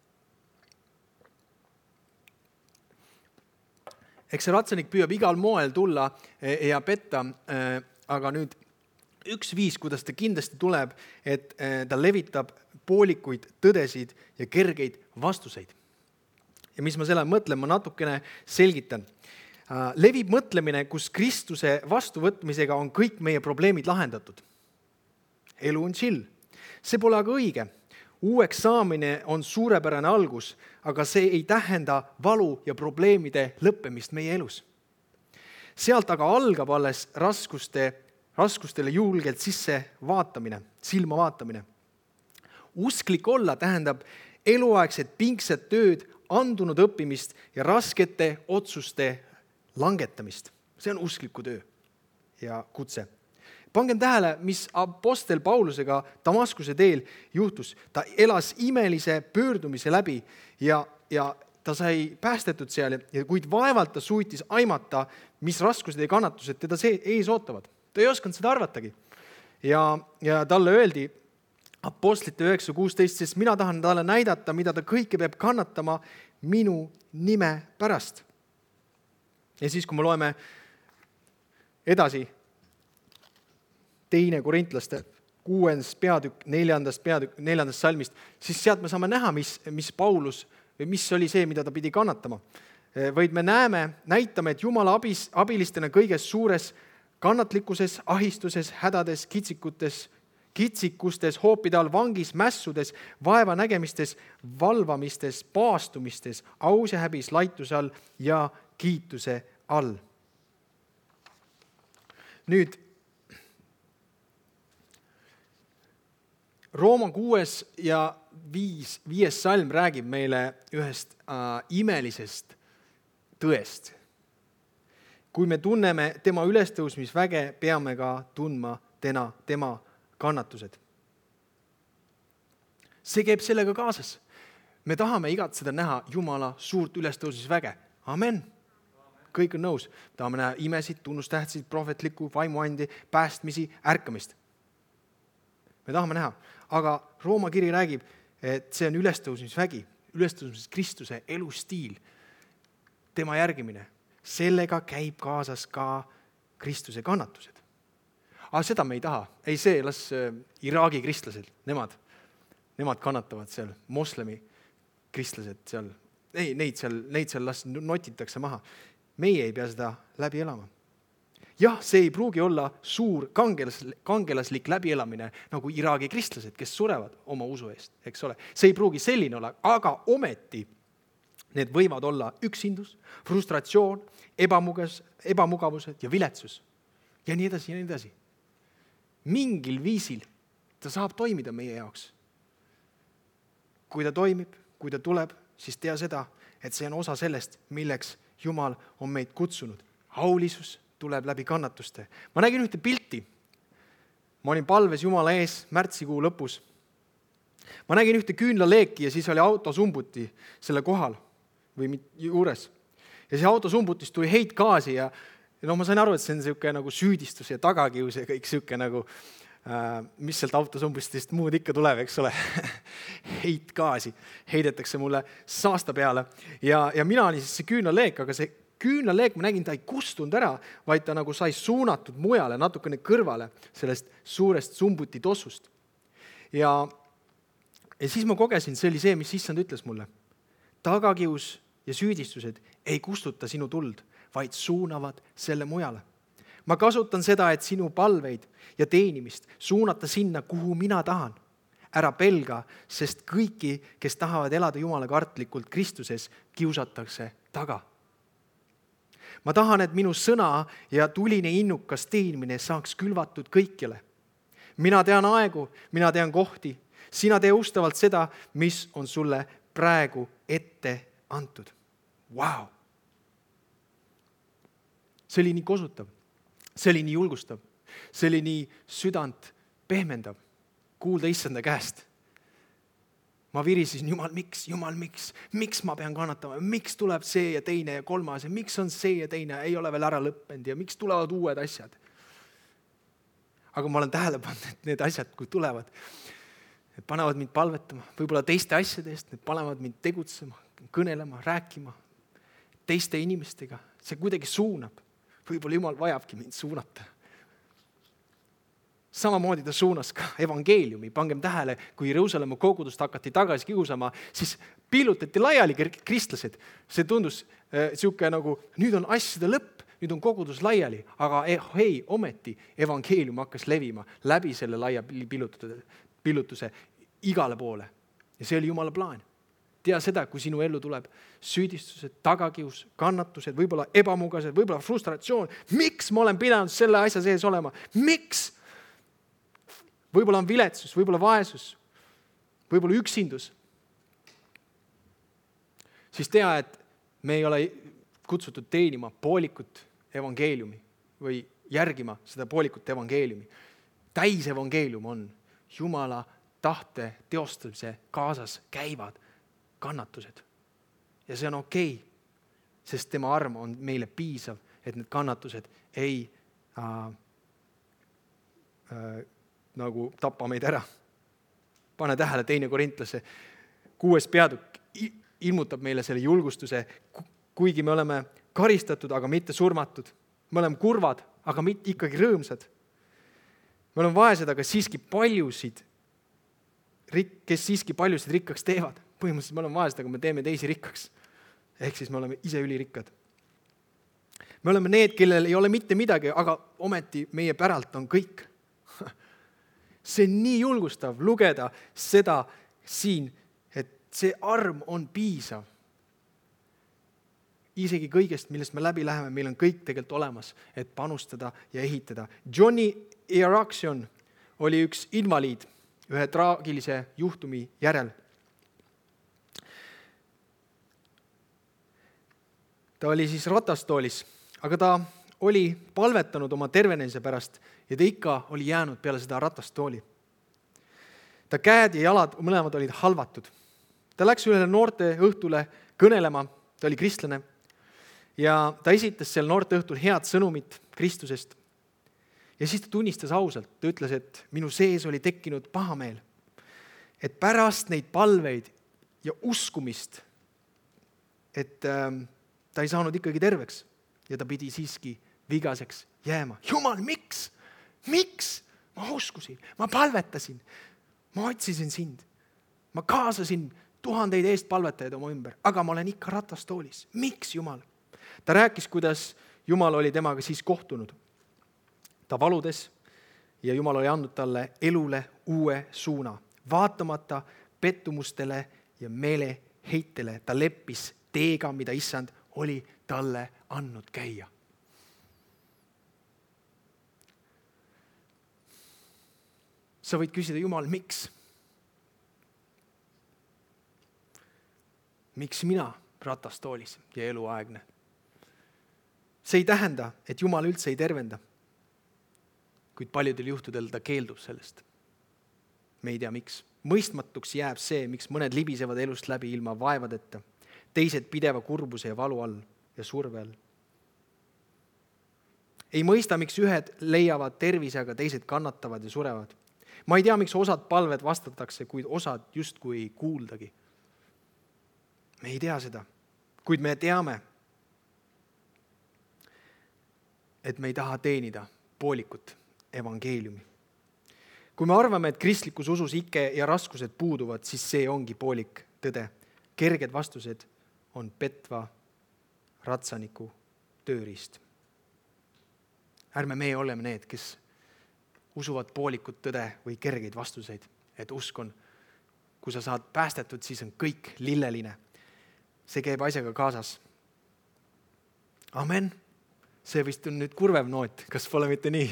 Eks see ratsanik püüab igal moel tulla ja petta, aga nüüd üks viis, kuidas ta kindlasti tuleb, et ta levitab poolikuid tõdesid ja kergeid vastuseid. Ja mis ma selle mõtlen, ma natukene selgitan. Levib mõtlemine, kus Kristuse vastuvõtmisega on kõik meie probleemid lahendatud. Elu on chill. See pole aga õige. Uueks saamine on suurepärane algus, aga see ei tähenda valu ja probleemide lõppemist meie elus. Sealt aga algab alles raskustele julgelt silma vaatamine. Usklik olla tähendab eluaegset pingset tööd, andunud õppimist ja raskete otsuste langetamist. See on uskliku töö ja kutse. Pangem tähele, mis apostel Paulusega Damaskuse teel juhtus. Ta elas imelise pöördumise läbi ja ta sai päästetud seal, kuid vaevalt ta suutis aimata, mis raskused ja kannatused teda ees ootavad. Ta ei osanud seda arvatagi. Ja talle öeldi Apostlite 9.16, sest mina tahan talle näidata, mida ta kõike peab kannatama minu nime pärast. Ja siis, kui me loeme edasi 2. Korintlaste 6. peatükk 4. salmist, siis sealt me saame näha, mis Paulus või mis oli see, mida ta pidi kannatama. Vaid me näitame, et Jumala abilistena kõiges suures kannatlikkuses, ahistuses, hädades, kitsikustes, hoopide all, vangis, mässudes, vaeva nägemistes, valvamistes, paastumistes, aus ja häbis, laituse all ja kiituse all. Nüüd, Rooma 6. ja 5. salm räägib meile ühest imelisest tõest. Kui me tunneme tema ülestõusmisväge, peame ka tundma tema kannatused. See käib sellega kaasas. Me tahame igatseda näha Jumala suurt ülestõusmisväge. Amen. Kõik on nõus. Tahame näha imesid, tunnustähtsid, prohvetlikku, vaimuandi, päästmisi, ärkamist. Me tahame näha. Aga Rooma kiri räägib, et see on ülestõusmisvägi, ülestõusmis Kristuse elustiil, tema järgimine. Sellega käib kaasas ka Kristuse kannatused. Aga seda me ei taha. Ei see, las Iraagi kristlased, nemad kannatavad seal, moslemi kristlased seal. Ei, neid seal las notitakse maha. Meie ei pea seda läbi elama. Jah, see ei pruugi olla suur kangelaslik läbielamine nagu Iraagi kristlased, kes surevad oma usu eest, eks ole. See ei pruugi selline olla, aga ometi need võivad olla üksindus, frustratsioon, ebamugavused ja viletsus. Ja nii edasi, ja nii edasi. Mingil viisil ta saab toimida meie jaoks. Kui ta toimib, kui ta tuleb, siis tea seda, et see on osa sellest, milleks Jumal on meid kutsunud. Aulisus tuleb läbi kannatuste. Ma nägin ühte pilti. Ma olin palves Jumala ees märtsikuu lõpus. Ma nägin ühte küünlaleeki ja siis oli autosumbuti selle kohal või juures. Ja see autosumbutis tuli heitgaasi ja ma sain aru, et see on selline nagu süüdistus ja tagakius ja kõik selline nagu, mis sealt autosumbustist muud ikka tuleb, eks ole. Heitgaasi heidetakse mulle saasta peale ja mina olin siis see küünlaleek, aga see küünlaleek, ma nägin, ta ei kustunud ära, vaid ta nagu sai suunatud mujale, natukene kõrvale sellest suurest sumbuti tossust. Ja siis ma kogesin, see oli see, mis issand ütles mulle. Tagakius ja süüdistused ei kustuta sinu tuld, vaid suunavad selle mujale. Ma kasutan seda, et sinu palveid ja teenimist suunata sinna, kuhu mina tahan. Ära pelga, sest kõiki, kes tahavad elada Jumala kartlikult Kristuses, kiusatakse taga. Ma tahan, et minu sõna ja tuline innukas teenimine saaks külvatud kõikjale. Mina tean aegu, mina tean kohti. Sina tee ustavalt seda, mis on sulle praegu ette antud. Wow! See oli nii kosutav. See oli nii julgustav. See oli nii südant pehmendav. Kuulda issanda käest. Ma virisin, Jumal, miks ma pean kannatama, miks tuleb see ja teine ja kolmas ja miks on see ja teine, ei ole veel ära lõppenud ja miks tulevad uued asjad. Aga ma olen tähele pannud, et need asjad, kui tulevad, need panevad mind palvetama, võib-olla teiste asjade eest, need panevad mind tegutsema, kõnelema, rääkima teiste inimestega. See kuidagi suunab. Võib-olla Jumal vajabki mind suunata. Samamoodi ta suunas ka evangeeliumi. Pangem tähele, kui Jeruusalemma kogudust hakati tagasi kiusama, siis pillutati laiali kristlased. See tundus siuke nagu, nüüd on asjade lõpp, nüüd on kogudus laiali, aga hei, ometi evangeelium hakkas levima läbi selle laia pillutuse igale poole. Ja see oli Jumala plaan. Tea seda, kui sinu ellu tuleb süüdistused, tagakius, kannatused, võib-olla ebamugavused, võib-olla frustratsioon. Miks ma olen pidanud selle asja sees olema? Miks? Võib-olla on viletsus, võib-olla vaesus, võib-olla üksindus. Siis tea, et me ei ole kutsutud teenima poolikut evangeeliumi või järgima seda poolikut evangeeliumi. Täis evangeelium on Jumala tahte teostamise kaasas käivad kannatused. Ja see on okei, sest tema arm on meile piisav, et need kannatused ei nagu tapa meid ära. Pane tähele 2. Korintlase 6. peatükk. ilmutab meile selle julgustuse, kuigi me oleme karistatud, aga mitte surmatud. Me oleme kurvad, aga mitte ikkagi rõõmsad. Me oleme vaesed, aga siiski kes siiski paljusid rikkaks teevad. Põhimõtteliselt me oleme vaesed, aga me teeme teisi rikkaks. Ehk siis me oleme ise ülirikkad. Me oleme need, kellel ei ole mitte midagi, aga ometi meie päralt on kõik. See on nii julgustav lugeda seda siin, et see arm on piisav. Isegi kõigest, millest me läbi läheme, meil on kõik tegelikult olemas, et panustada ja ehitada. Johnny Eraction oli üks invaliid ühe traagilise juhtumi järel. Ta oli siis ratastoolis, aga ta oli palvetanud oma tervenemise pärast ja ta ikka oli jäänud peale seda ratastooli. Ta käed ja jalad mõlemad olid halvatud. Ta läks ühele noorte õhtule kõnelema, ta oli kristlane, ja ta esitas seal noorte õhtul head sõnumit Kristusest. Ja siis ta tunnistas ausalt, ta ütles, et minu sees oli tekkinud pahameel, et pärast neid palveid ja uskumist, et ta ei saanud ikkagi terveks ja ta pidi siiski vigaseks jääma. Jumal, miks? Miks? Ma uskusin, ma palvetasin, ma otsisin sind, ma kaasasin tuhandeid eestpalvetajaid oma ümber, aga ma olen ikka ratastoolis. Miks, Jumal? Ta rääkis, kuidas Jumal oli temaga siis kohtunud. Ta valudes ja Jumal oli andnud talle elule uue suuna. Vaatamata pettumustele ja meeleheitele ta leppis teega, mida Issand oli talle andnud käia. Sa võid küsida, Jumal, miks? Miks mina ratastoolis ja eluaegne? See ei tähenda, et Jumal üldse ei tervenda, kuid paljudel juhtudel ta keeldub sellest. Me ei tea, miks. Mõistmatuks jääb see, miks mõned libisevad elust läbi ilma vaevadeta, teised pideva kurbuse ja valu all ja surve all. Ei mõista, miks ühed leiavad tervise, aga teised kannatavad ja surevad. Ma ei tea, miks osad palved vastatakse, kuid osad justkui ei kuuldagi. Me ei tea seda, kuid me teame, et me ei taha teenida poolikut evangeeliumi. Kui me arvame, et kristlikus usus ike ja raskused puuduvad, siis see ongi poolik tõde. Kerged vastused on petva ratsaniku tööriist. Ärme meie oleme need, kes usuvad poolikut tõde või kergeid vastuseid, et usk on, kui sa saad päästetud, siis on kõik lilleline. See käib asjaga kaasas. Amen. See vist on nüüd kurvev noot, kas pole mitte nii?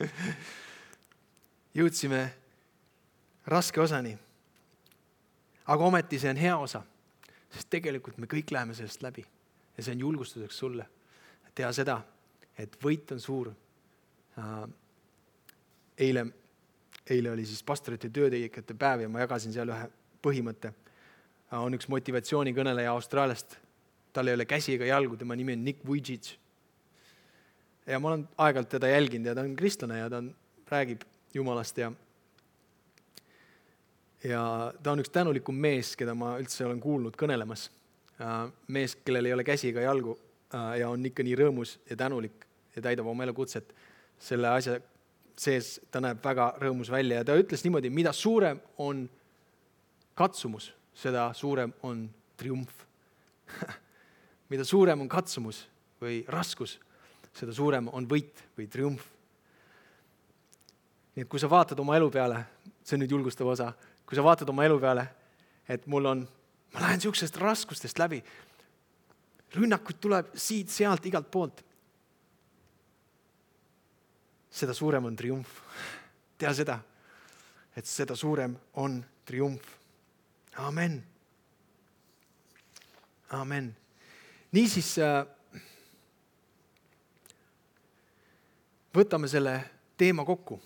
Jõudsime raske osani. Aga ometi see on hea osa, sest tegelikult me kõik läheme sellest läbi. Ja see on julgustuseks sulle. Tea seda, et võit on suur. Eile oli siis pastorite töötegijate päev ja ma jagasin seal ühe põhimõtte. On üks motivatsioonikõneleja Austraaliast. Tal ei ole käsi ega jalgu, tema nimi on Nick Vujicic. Ja ma olen aeg-ajalt teda jälginud ja ta on kristlane ja ta räägib Jumalast ja ta on üks tänulikum mees, keda ma üldse olen kuulnud kõnelemas. Mees, kellel ei ole käsi ega jalgu ja on ikka nii rõõmus ja tänulik ja täidab oma elukutset. Selle asja sees ta näeb väga rõõmus välja ja ta ütles niimoodi, mida suurem on katsumus, seda suurem on triumf. Mida suurem on katsumus või raskus, seda suurem on võit või triumf. Nii et kui sa vaatad oma elu peale, see on nüüd julgustav osa, kui sa vaatad oma elu peale, et ma lähen siuksest raskustest läbi, rünnakuid tuleb siit, sealt, igalt poolt. Seda suurem on triumf. Tea seda, et seda suurem on triumf. Amen. Amen. Niisiis, võtame selle teema kokku.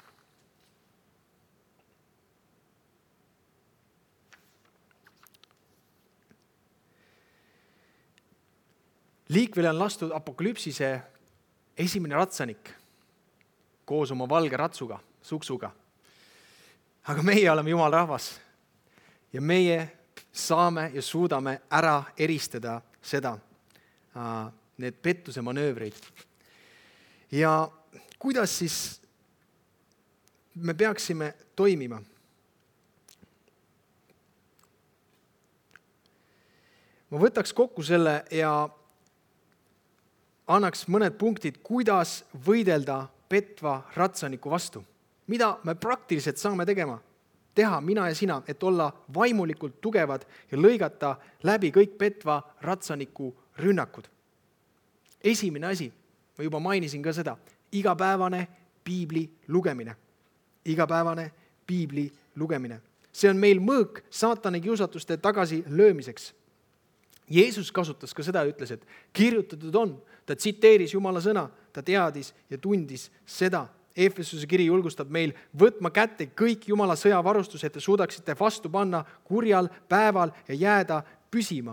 Liikvele on lastud apokalüpsise esimene ratsanik koos oma valge suksuga. Aga meie oleme Jumala rahvas ja meie saame ja suudame ära eristada seda, need pettuse manöövreid. Ja kuidas siis me peaksime toimima? Ma võtaks kokku selle ja annaks mõned punktid, kuidas võidelda petva ratsaniku vastu. Mida me praktiliselt saame teha mina ja sina, et olla vaimulikult tugevad ja lõigata läbi kõik petva ratsaniku rünnakud. Esimene asi, ma juba mainisin ka seda, igapäevane piibli lugemine. Igapäevane piibli lugemine. See on meil mõõk saatani kiusatuste tagasi löömiseks. Jeesus kasutas ka seda ja ütles, et kirjutatud on, ta tsiteeris Jumala sõna, ta teadis ja tundis seda. Efesuse kiri julgustab meil võtma kätte kõik Jumala sõjavarustus, et te suudaksite vastu panna kurjal päeval ja jääda püsima.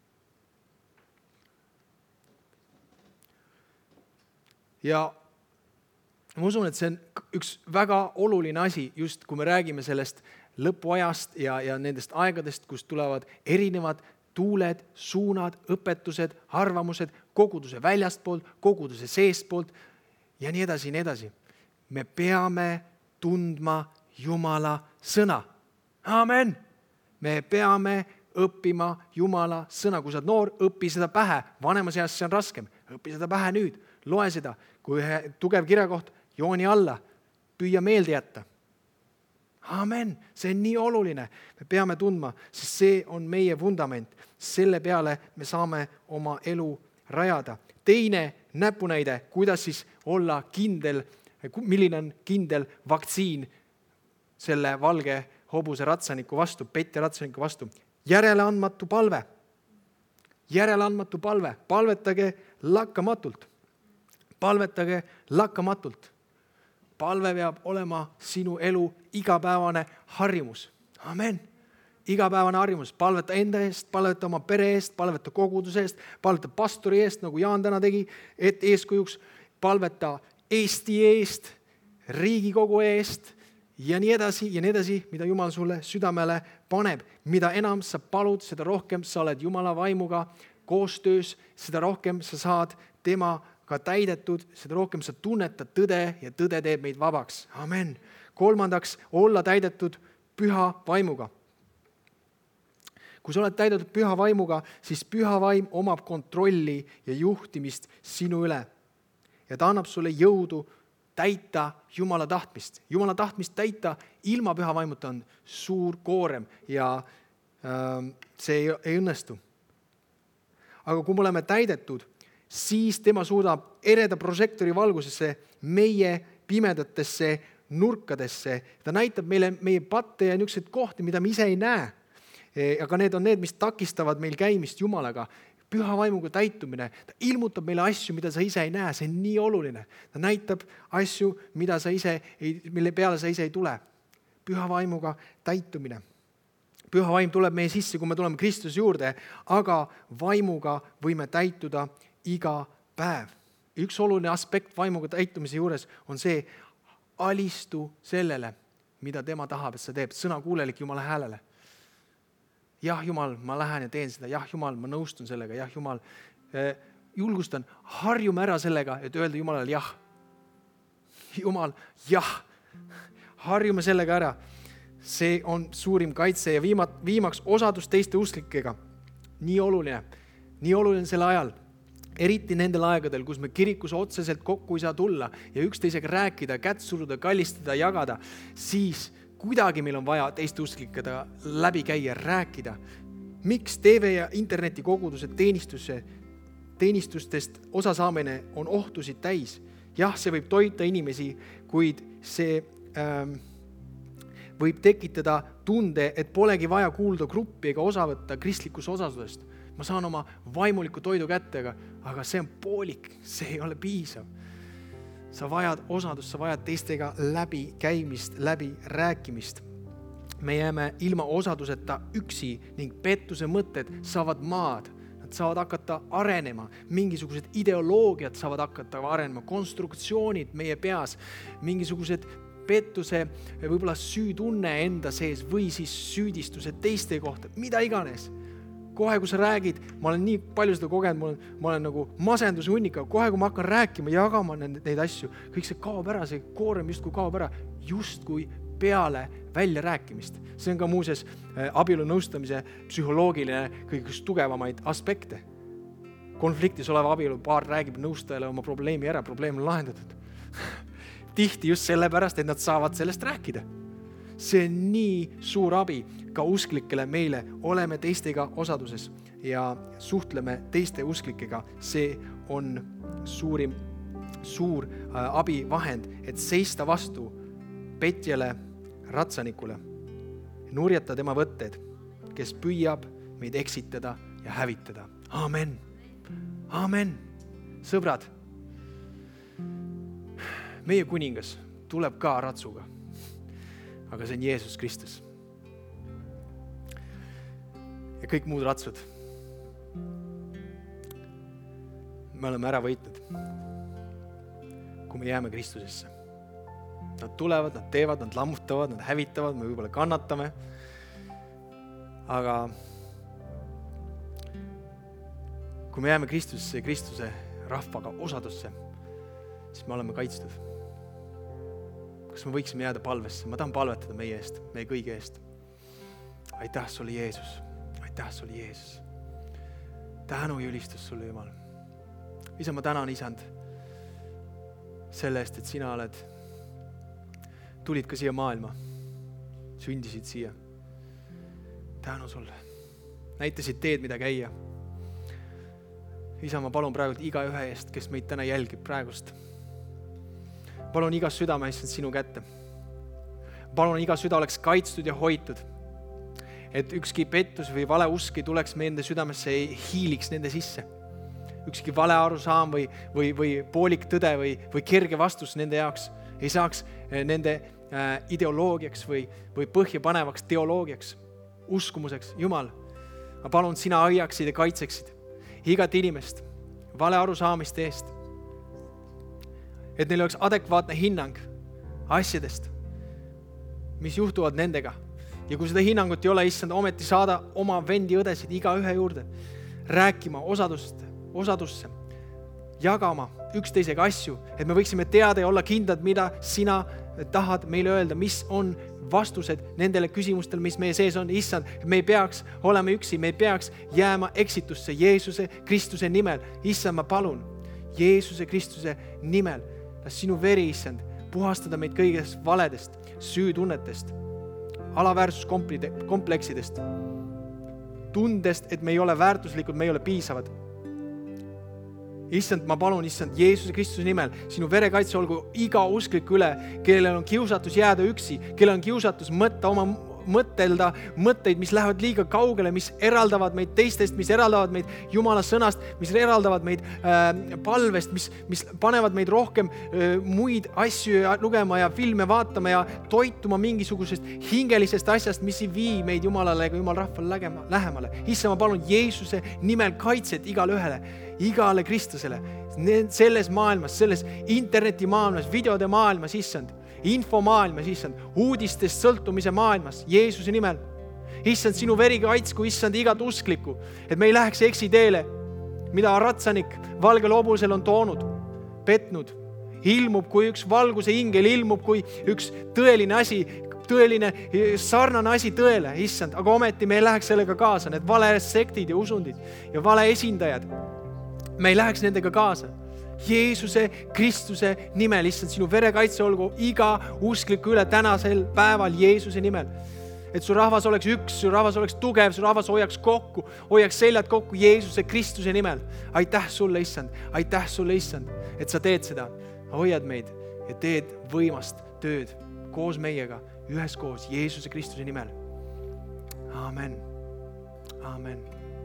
Ja ma usun, et see on üks väga oluline asi, just kui me räägime sellest lõpuajast ja nendest aegadest, kus tulevad erinevad tuuled, suunad, õpetused, arvamused, koguduse väljastpoolt, koguduse seestpoolt ja nii edasi, nii edasi. Me peame tundma Jumala sõna. Amen! Me peame õppima Jumala sõna. Kui sa oled noor, õpi seda pähe. Vanemas eas see on raskem. Õpi seda pähe nüüd. Loe seda. Kui tugev kirjakoht, jooni alla. Püüa meelde jätta. Amen! See on nii oluline. Me peame tundma, sest see on meie vundament. Selle peale me saame oma elu rajada. Teine näpunäide, kuidas siis olla kindel, milline on kindel vaktsiin selle valge hobuse ratsaniku vastu, petja ratsaniku vastu. Järeleandmatu palve. Järeleandmatu palve. Palvetage lakkamatult. Palvetage lakkamatult. Palve peab olema sinu elu igapäevane harjumus. Amen. Igapäevane harjumus. Palveta enda eest, palveta oma pere eest, palveta koguduse eest, palveta pastori eest, nagu Jaan täna tegi, et eeskujuks, palveta Eesti eest, Riigikogu eest ja nii edasi, mida Jumal sulle südamele paneb. Mida enam sa palud, seda rohkem sa oled Jumala vaimuga koostöös, seda rohkem sa saad temaga täidetud, seda rohkem sa tunnetad tõde ja tõde teeb meid vabaks. Amen. Kolmandaks, olla täidetud püha vaimuga. Kui sa oled täidetud püha vaimuga, siis püha vaim omab kontrolli ja juhtimist sinu üle. Ja ta annab sulle jõudu täita Jumala tahtmist. Jumala tahtmist täita ilma püha vaimuta on suur koorem ja see ei õnnestu. Aga kui me oleme täidetud, siis tema suudab ereda prožektori valgusesse meie pimedatesse nurkadesse. Ta näitab meile meie patte ja niisuguseid kohti, mida me ise ei näe. Aga need on need, mis takistavad meil käimist Jumalaga. Püha vaimuga täitumine, ta ilmutab meile asju, mida sa ise ei näe, see on nii oluline. Ta näitab asju, mille peale sa ise ei tule. Püha vaimuga täitumine. Püha vaim tuleb meie sisse, kui me tuleme Kristuse juurde, aga vaimuga võime täituda iga päev. Üks oluline aspekt vaimuga täitumise juures on see, alistu sellele, mida tema tahab, et sa teeb. Sõna kuulelik Jumala häälele. Jah, Jumal, ma lähen ja teen seda. Jah, Jumal, ma nõustun sellega. Jah, Jumal, julgustan, harjume ära sellega, et öelda Jumalale jah. Jumal, jah. Harjume sellega ära. See on suurim kaitse ja viimaks osadus teiste usklikega. Nii oluline selle ajal. Eriti nendel aegadel, kus me kirikus otseselt kokku ei saa tulla ja üksteisega rääkida, kätt suruda, kallistada, jagada, siis kuidagi meil on vaja teiste usklikega läbi käia, rääkida. Miks TV ja interneti kogudused teenistustest osa saamine on ohtusid täis? Jah, see võib toita inimesi, kuid see võib tekitada tunde, et polegi vaja kuulda gruppi ega osa võtta kristlikus osasusest. Ma saan oma vaimuliku toidu kätte, aga see on poolik, see ei ole piisav. Sa vajad osadust, sa vajad teistega läbi käimist, läbi rääkimist. Me jääme ilma osaduseta üksi ning pettuse mõtted saavad maad. Nad saavad hakata arenema. Mingisugused ideoloogiad saavad hakata arenema. Konstruktsioonid meie peas. Mingisugused pettuse, võib-olla süütunne enda sees või siis süüdistuse teiste kohta, mida iganes. Kohe, kui sa räägid, ma olen nii palju seda kogenud, ma olen nagu masenduse hunnika, kohe, kui ma hakkan rääkima, jagama neid asju, kõik see kaob ära, see koorem justkui kaob ära, justkui peale välja rääkimist. See on ka muuseas abielu nõustamise psühholoogiline kõige tugevamaid aspekte. Konfliktis oleva abielu paar räägib nõustajale oma probleemi ära, probleem on lahendatud. Tihti just sellepärast, et nad saavad sellest rääkida. See on nii suur abi ka usklikele meile, oleme teistega osaduses ja suhtleme teiste usklikega. See on suur abivahend, et seista vastu petjale, ratsanikule, nurjata tema võtted, kes püüab meid eksitada ja hävitada. Amen. Amen. Sõbrad, meie kuningas tuleb ka ratsuga. Aga see on Jeesus Kristus. Ja kõik muud ratsud. Me oleme ära võitnud, kui me jääme Kristusesse. Nad tulevad, nad teevad, nad lammutavad, nad hävitavad, me võib-olla kannatame. Aga kui me jääme Kristusesse ja Kristuse rahvaga osadusse, siis me oleme kaitstud. Kas me võiksime jääda palvesse? Ma tahan palvetada meie eest, meie kõigi eest. Aitäh sulle, Jeesus. Aitäh sulle, Jeesus. Tänu ja ülistus sulle, Jumal. Isa, ma tänan, Isand, selle eest, et sina tulid ka siia maailma, sündisid siia. Tänu sulle. Näitasid teed, mida käia. Isa, ma palun praegu iga ühe eest, kes meid täna jälgib praegust. Palun iga südame issand sinu kätte. Palun iga süda oleks kaitstud ja hoitud. Et ükski pettus või vale usk ei tuleks meie enda südamesse, ei hiiliks nende sisse. Ükski vale arusaam või poolik tõde või kerge vastus nende jaoks ei saaks nende ideoloogiaks või põhjapanevaks teoloogiaks, uskumuseks. Jumal, ma palun, sina aiaksid ja kaitseksid igat inimest vale arusaamiste eest. Et neil oleks adekvaatne hinnang asjadest, mis juhtuvad nendega. Ja kui seda hinnangut ei ole, issand, ometi saada oma vendi õdesid iga ühe juurde, rääkima osadusse, jagama üksteisega asju, et me võiksime teada ja olla kindlad, mida sina tahad meile öelda, mis on vastused nendele küsimustele, mis meie sees on. Issand, me ei peaks olema üksi, me ei peaks jääma eksitusse Jeesuse Kristuse nimel. Issand, ma palun, Jeesuse Kristuse nimel, sinu veri, issand, puhastada meid kõigest valedest, süütunnetest, alaväärsuskompleksidest, tundest, et me ei ole väärtuslikud, me ei ole piisavad. Issand, ma palun, issand, Jeesuse Kristuse nimel, sinu verekaitse olgu iga uskliku üle, kellel on kiusatus jääda üksi, kellel on kiusatus mõtelda mõtteid, mis lähevad liiga kaugele, mis eraldavad meid teistest, mis eraldavad meid Jumala sõnast, mis eraldavad meid palvest, mis panevad meid rohkem muid asju lugema ja filme vaatama ja toituma mingisugusest hingelisest asjast, mis ei vii meid Jumalale ega Jumal rahvale lähemale. Issa, ma palun Jeesuse nimel kaitset igale Kristusele, selles maailmas, selles interneti maailmas, videode maailmas, issand, infomaailmas, issand, uudistest sõltumise maailmas, Jeesuse nimel. Issand, sinu veri kaitsku, issand, igat usklikku, et me ei läheks eksiteele, mida ratsanik valgel hobusel on toonud, petnud, ilmub kui üks valguse ingel, ilmub kui üks tõeline asi, tõeline sarnane asi tõele, issand, aga ometi me ei läheks sellega kaasa, need vale sektid ja usundid ja vale esindajad, me ei läheks nendega kaasa. Jeesuse Kristuse nimel, issand, sinu verekaitse olgu iga uskliku üle tänasel päeval Jeesuse nimel. Et su rahvas oleks üks, su rahvas oleks tugev, su rahvas hoiaks kokku, hoiaks seljad kokku Jeesuse Kristuse nimel. Aitäh sulle, issand, et sa teed seda. Hoiad meid ja teed võimast tööd koos meiega, üheskoos Jeesuse Kristuse nimel. Amen. Amen.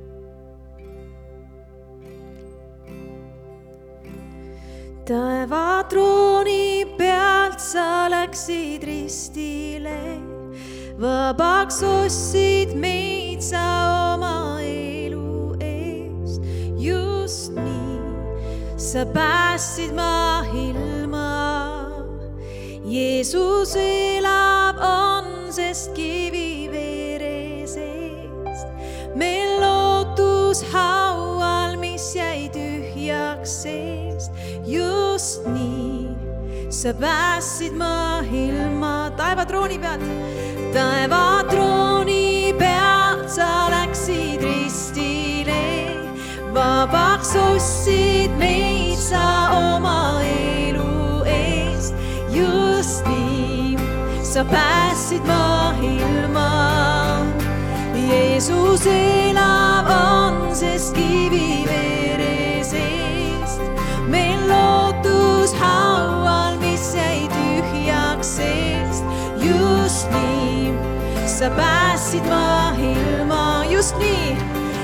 Taeva trooni pealt sa läksid ristile, vabaks ostsid meid sa oma elu eest. Just nii sa päästsid maa ilma Jeesus elab, on sest kivi vere seest. Meil lootus haual, mis jäi tühjaks seest. Just nii sa päästsid maailma taevatrooni pealt. Taevatrooni pealt sa läksid ristile. Vabaks ostsid meid sa oma elu eest. Just nii sa päästsid maailma. Jeesus elab, on sest kivi vere seest. Meil lootus haual, mis jäi tühjaks seest. Just nii sa päästsid maailma. Just nii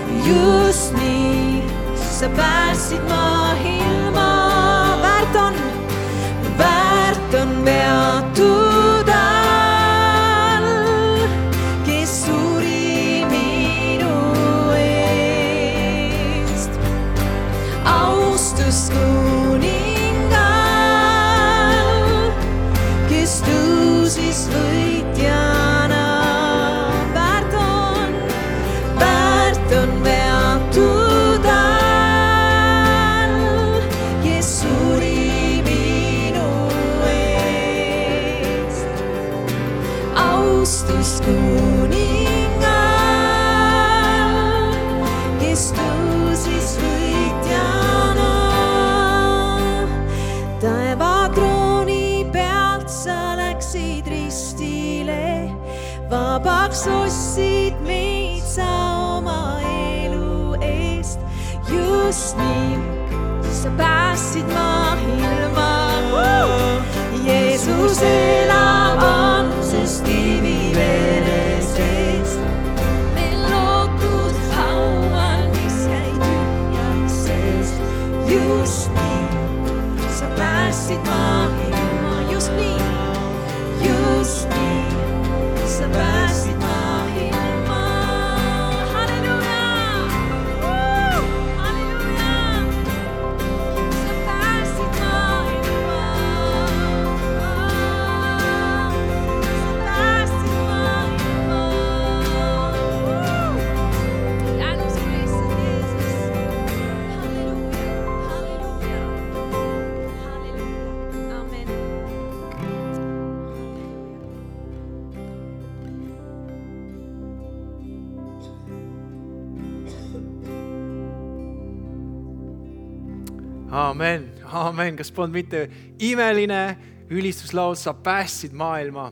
sa päästsid maailma. Väärt on peatuda all, kes suri minu eest. Austus kuningal, kes tõusis võitjana. Väärt on peatuda all, kes suri minu eest. Austus kuningal, kes tõusis võitjana. Taevatrooni pealt sa läksid ristile. Vabaks ostsid meid sa oma elu eest. Just nii sa päästsid maailma. Jeesus elab, on sest kivi vere seest. Meil lootus haual, mis jäi tühjaks seest. Just nii sa päästsid maailma. Just nii sa päästsid maailma. Halleluuja! Halleluuja! Sa päästsid maailma. Sa päästsid maailma. Tänu sulle, Jeesus. Halleluuja! Halleluuja! Halleluuja! Amen. Amen, amen, kas polnud mitte imeline ülistuslaul, sa päästsid maailma.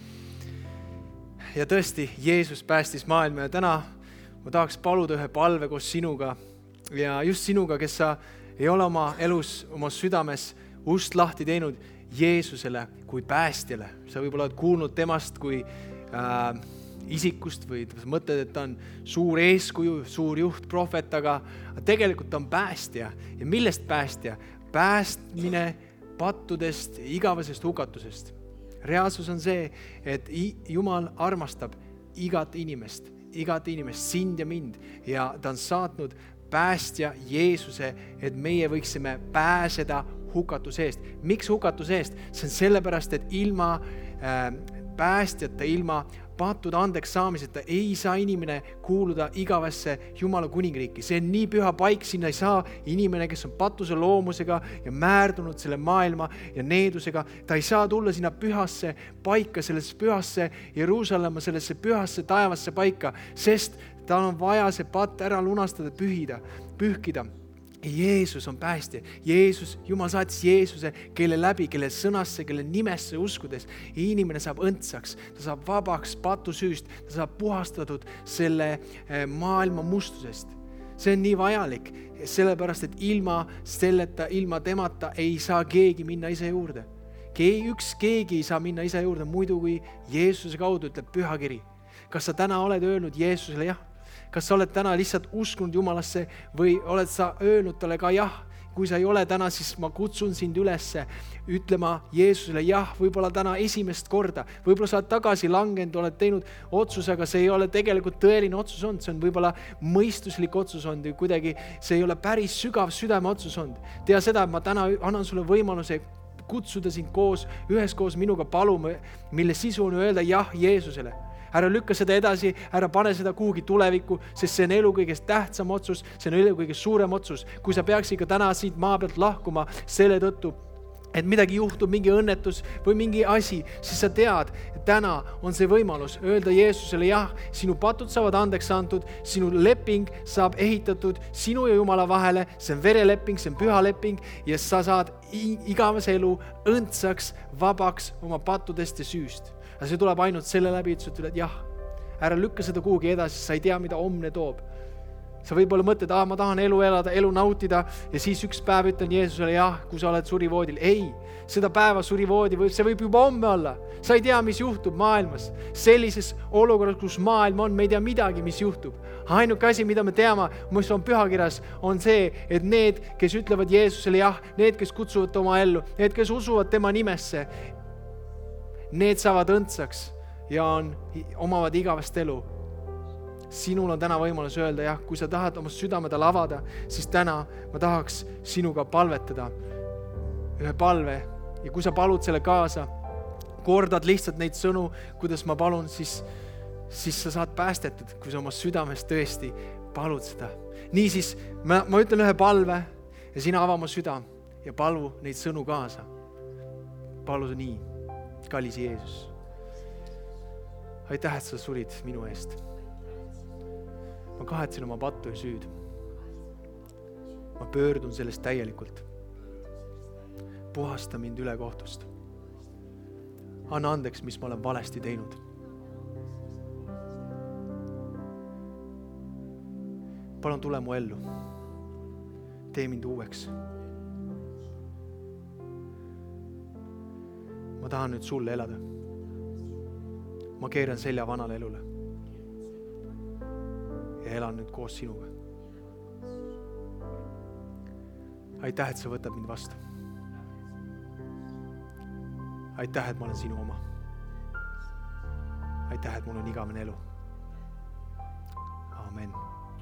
Ja tõesti, Jeesus päästis maailma ja täna ma tahaks paluda ühe palve koos sinuga ja just sinuga, kes sa ei ole oma elus, oma südames ust lahti teinud Jeesusele kui päästjale. Sa võib-olla oled kuulnud temast kui isikust või mõtled, et ta on suur eeskuju, suur juht, prohvet, aga tegelikult ta on päästja. Ja millest päästja? Päästmine pattudest, igavesest hukatusest. Reaalsus on see, et Jumal armastab igat inimest, sind ja mind ja ta on saatnud päästja Jeesuse, et meie võiksime pääseda hukatuse eest. Miks hukatuse eest? See on sellepärast, et ilma päästjata, ilma pattude andeks saamiseta ei saa inimene kuuluda igavesse Jumala kuningriiki. See on nii püha paik, sinna ei saa inimene, kes on patuse loomusega ja määrdunud selle maailma ja needusega. Ta ei saa tulla sinna pühasse paika, sellesse pühasse Jeruusalemma, sellesse pühasse taevasse paika, sest tal on vaja see patt ära lunastada, pühkida. Jeesus on päästja. Jumal saatis Jeesuse, kelle läbi, kelle sõnasse, kelle nimesse uskudes inimene saab õndsaks, ta saab vabaks patusüüst, ta saab puhastatud selle maailma mustusest. See on nii vajalik, sellepärast, et ilma selleta, ilma temata ei saa keegi minna Isa juurde. Keegi ei saa minna Isa juurde muidu kui Jeesuse kaudu, ütleb pühakiri. Kas sa täna oled öelnud Jeesusele jah? Kas sa oled täna lihtsalt uskunud Jumalasse või oled sa öelnud talle ka jah? Kui sa ei ole täna, siis ma kutsun sind üles ütlema Jeesusele jah, võib-olla täna esimest korda. Võib-olla sa oled tagasi langenud, oled teinud otsuse, aga see ei ole tegelikult tõeline otsus olnud. See on võib-olla mõistuslik otsus olnud või kuidagi see ei ole päris sügav südame otsus olnud. Tea seda, et ma täna annan sulle võimaluse kutsuda sind üheskoos minuga paluma, mille sisu on öelda jah Jeesusele. Ära lükka seda edasi, ära pane seda kuhugi tulevikku, sest see on elu kõigest tähtsam otsus, see on elu kõigest suurem otsus. Kui sa peaks ikka täna siit maa pealt lahkuma selle tõttu, et midagi juhtub, mingi õnnetus või mingi asi, siis sa tead, et täna on see võimalus öelda Jeesusele jah, sinu patud saavad andeks antud, sinu leping saab ehitatud sinu ja Jumala vahele, see on vereleping, see on püha leping ja sa saad igavese elu õndsaks, vabaks oma pattudest ja süüst. Ja see tuleb ainult selle läbi, et sa ütled jah, ära lükka seda kuhugi edasi, sa ei tea, mida homne toob. Sa võib-olla mõtled, ma tahan elu elada, elu nautida ja siis üks päev ütlen Jeesusele jah, kui sa oled surivoodil. Ei, seda päeva surivoodi see võib juba homme olla. Sa ei tea, mis juhtub maailmas. Sellises olukorras, kus maailm on, me ei tea midagi, mis juhtub. Ainuke asi, mida me teame, mis on pühakirjas, on see, et need, kes ütlevad Jeesusele jah, need, kes kutsuvad oma ellu, need, kes usuvad tema nimesse, need saavad õndsaks ja omavad igavest elu. Sinul on täna võimalus öelda jah, kui sa tahad oma südameda avada, siis täna ma tahaks sinuga palvetada ühe palve ja kui sa palud selle kaasa, kordad lihtsalt neid sõnu, kuidas ma palun, siis sa saad päästetud, kui sa oma südames tõesti palud seda. Niisiis, ma ütlen ühe palve ja sina ava oma süda ja palu neid sõnu kaasa. Palu nii, kallis Jeesus. Aitäh, et sa surid minu eest. Ma kahetsen oma pattu ja süüd. Ma pöördun sellest täielikult. Puhasta mind üle kohtust. Anna andeks, mis ma olen valesti teinud. Palun tule mu ellu. Tee mind uueks. Ma tahan nüüd sulle elada. Ma keeran selja vanale elule. Ja elan nüüd koos sinuga. Aitäh, et sa võtad mind vastu. Aitäh, et ma olen sinu oma. Aitäh, et mul on igavene elu. Amen.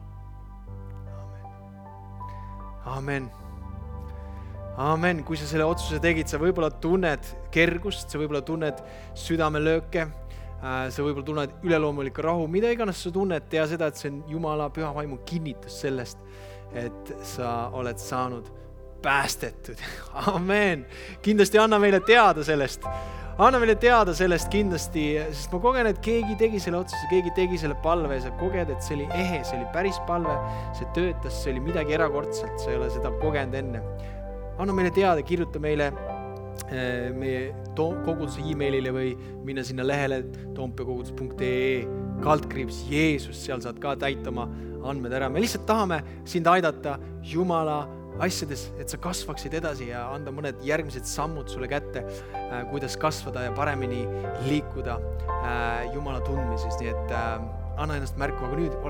Amen. Amen. Kui sa selle otsuse tegid, sa võib-olla tunned kergust, sa võib-olla tunned südamelööke, sa võib-olla tunned üleloomulikku rahu, mida iganes sa tunned, tea seda, et see on Jumala püha vaimu kinnitus sellest, et sa oled saanud päästetud. Amen. Kindlasti anna meile teada sellest. Anna meile teada sellest kindlasti, sest ma kogen, et keegi tegi selle otsuse, keegi tegi selle palve ja sa koged, et see oli ehe, see oli päris palve, see töötas, see oli midagi erakordselt, sa ei ole seda kogenud enne. Anna meile teada, kirjuta meile meie koguduse e-mailile või minna sinna lehele toompeakogudus.ee /Jeesus, seal saad ka täita oma andmed ära. Me lihtsalt tahame sind aidata Jumala asjades, et sa kasvaksid edasi ja anda mõned järgmised sammud sulle kätte, kuidas kasvada ja paremini liikuda Jumala tundmises. Nii et anna ennast märku, aga nüüd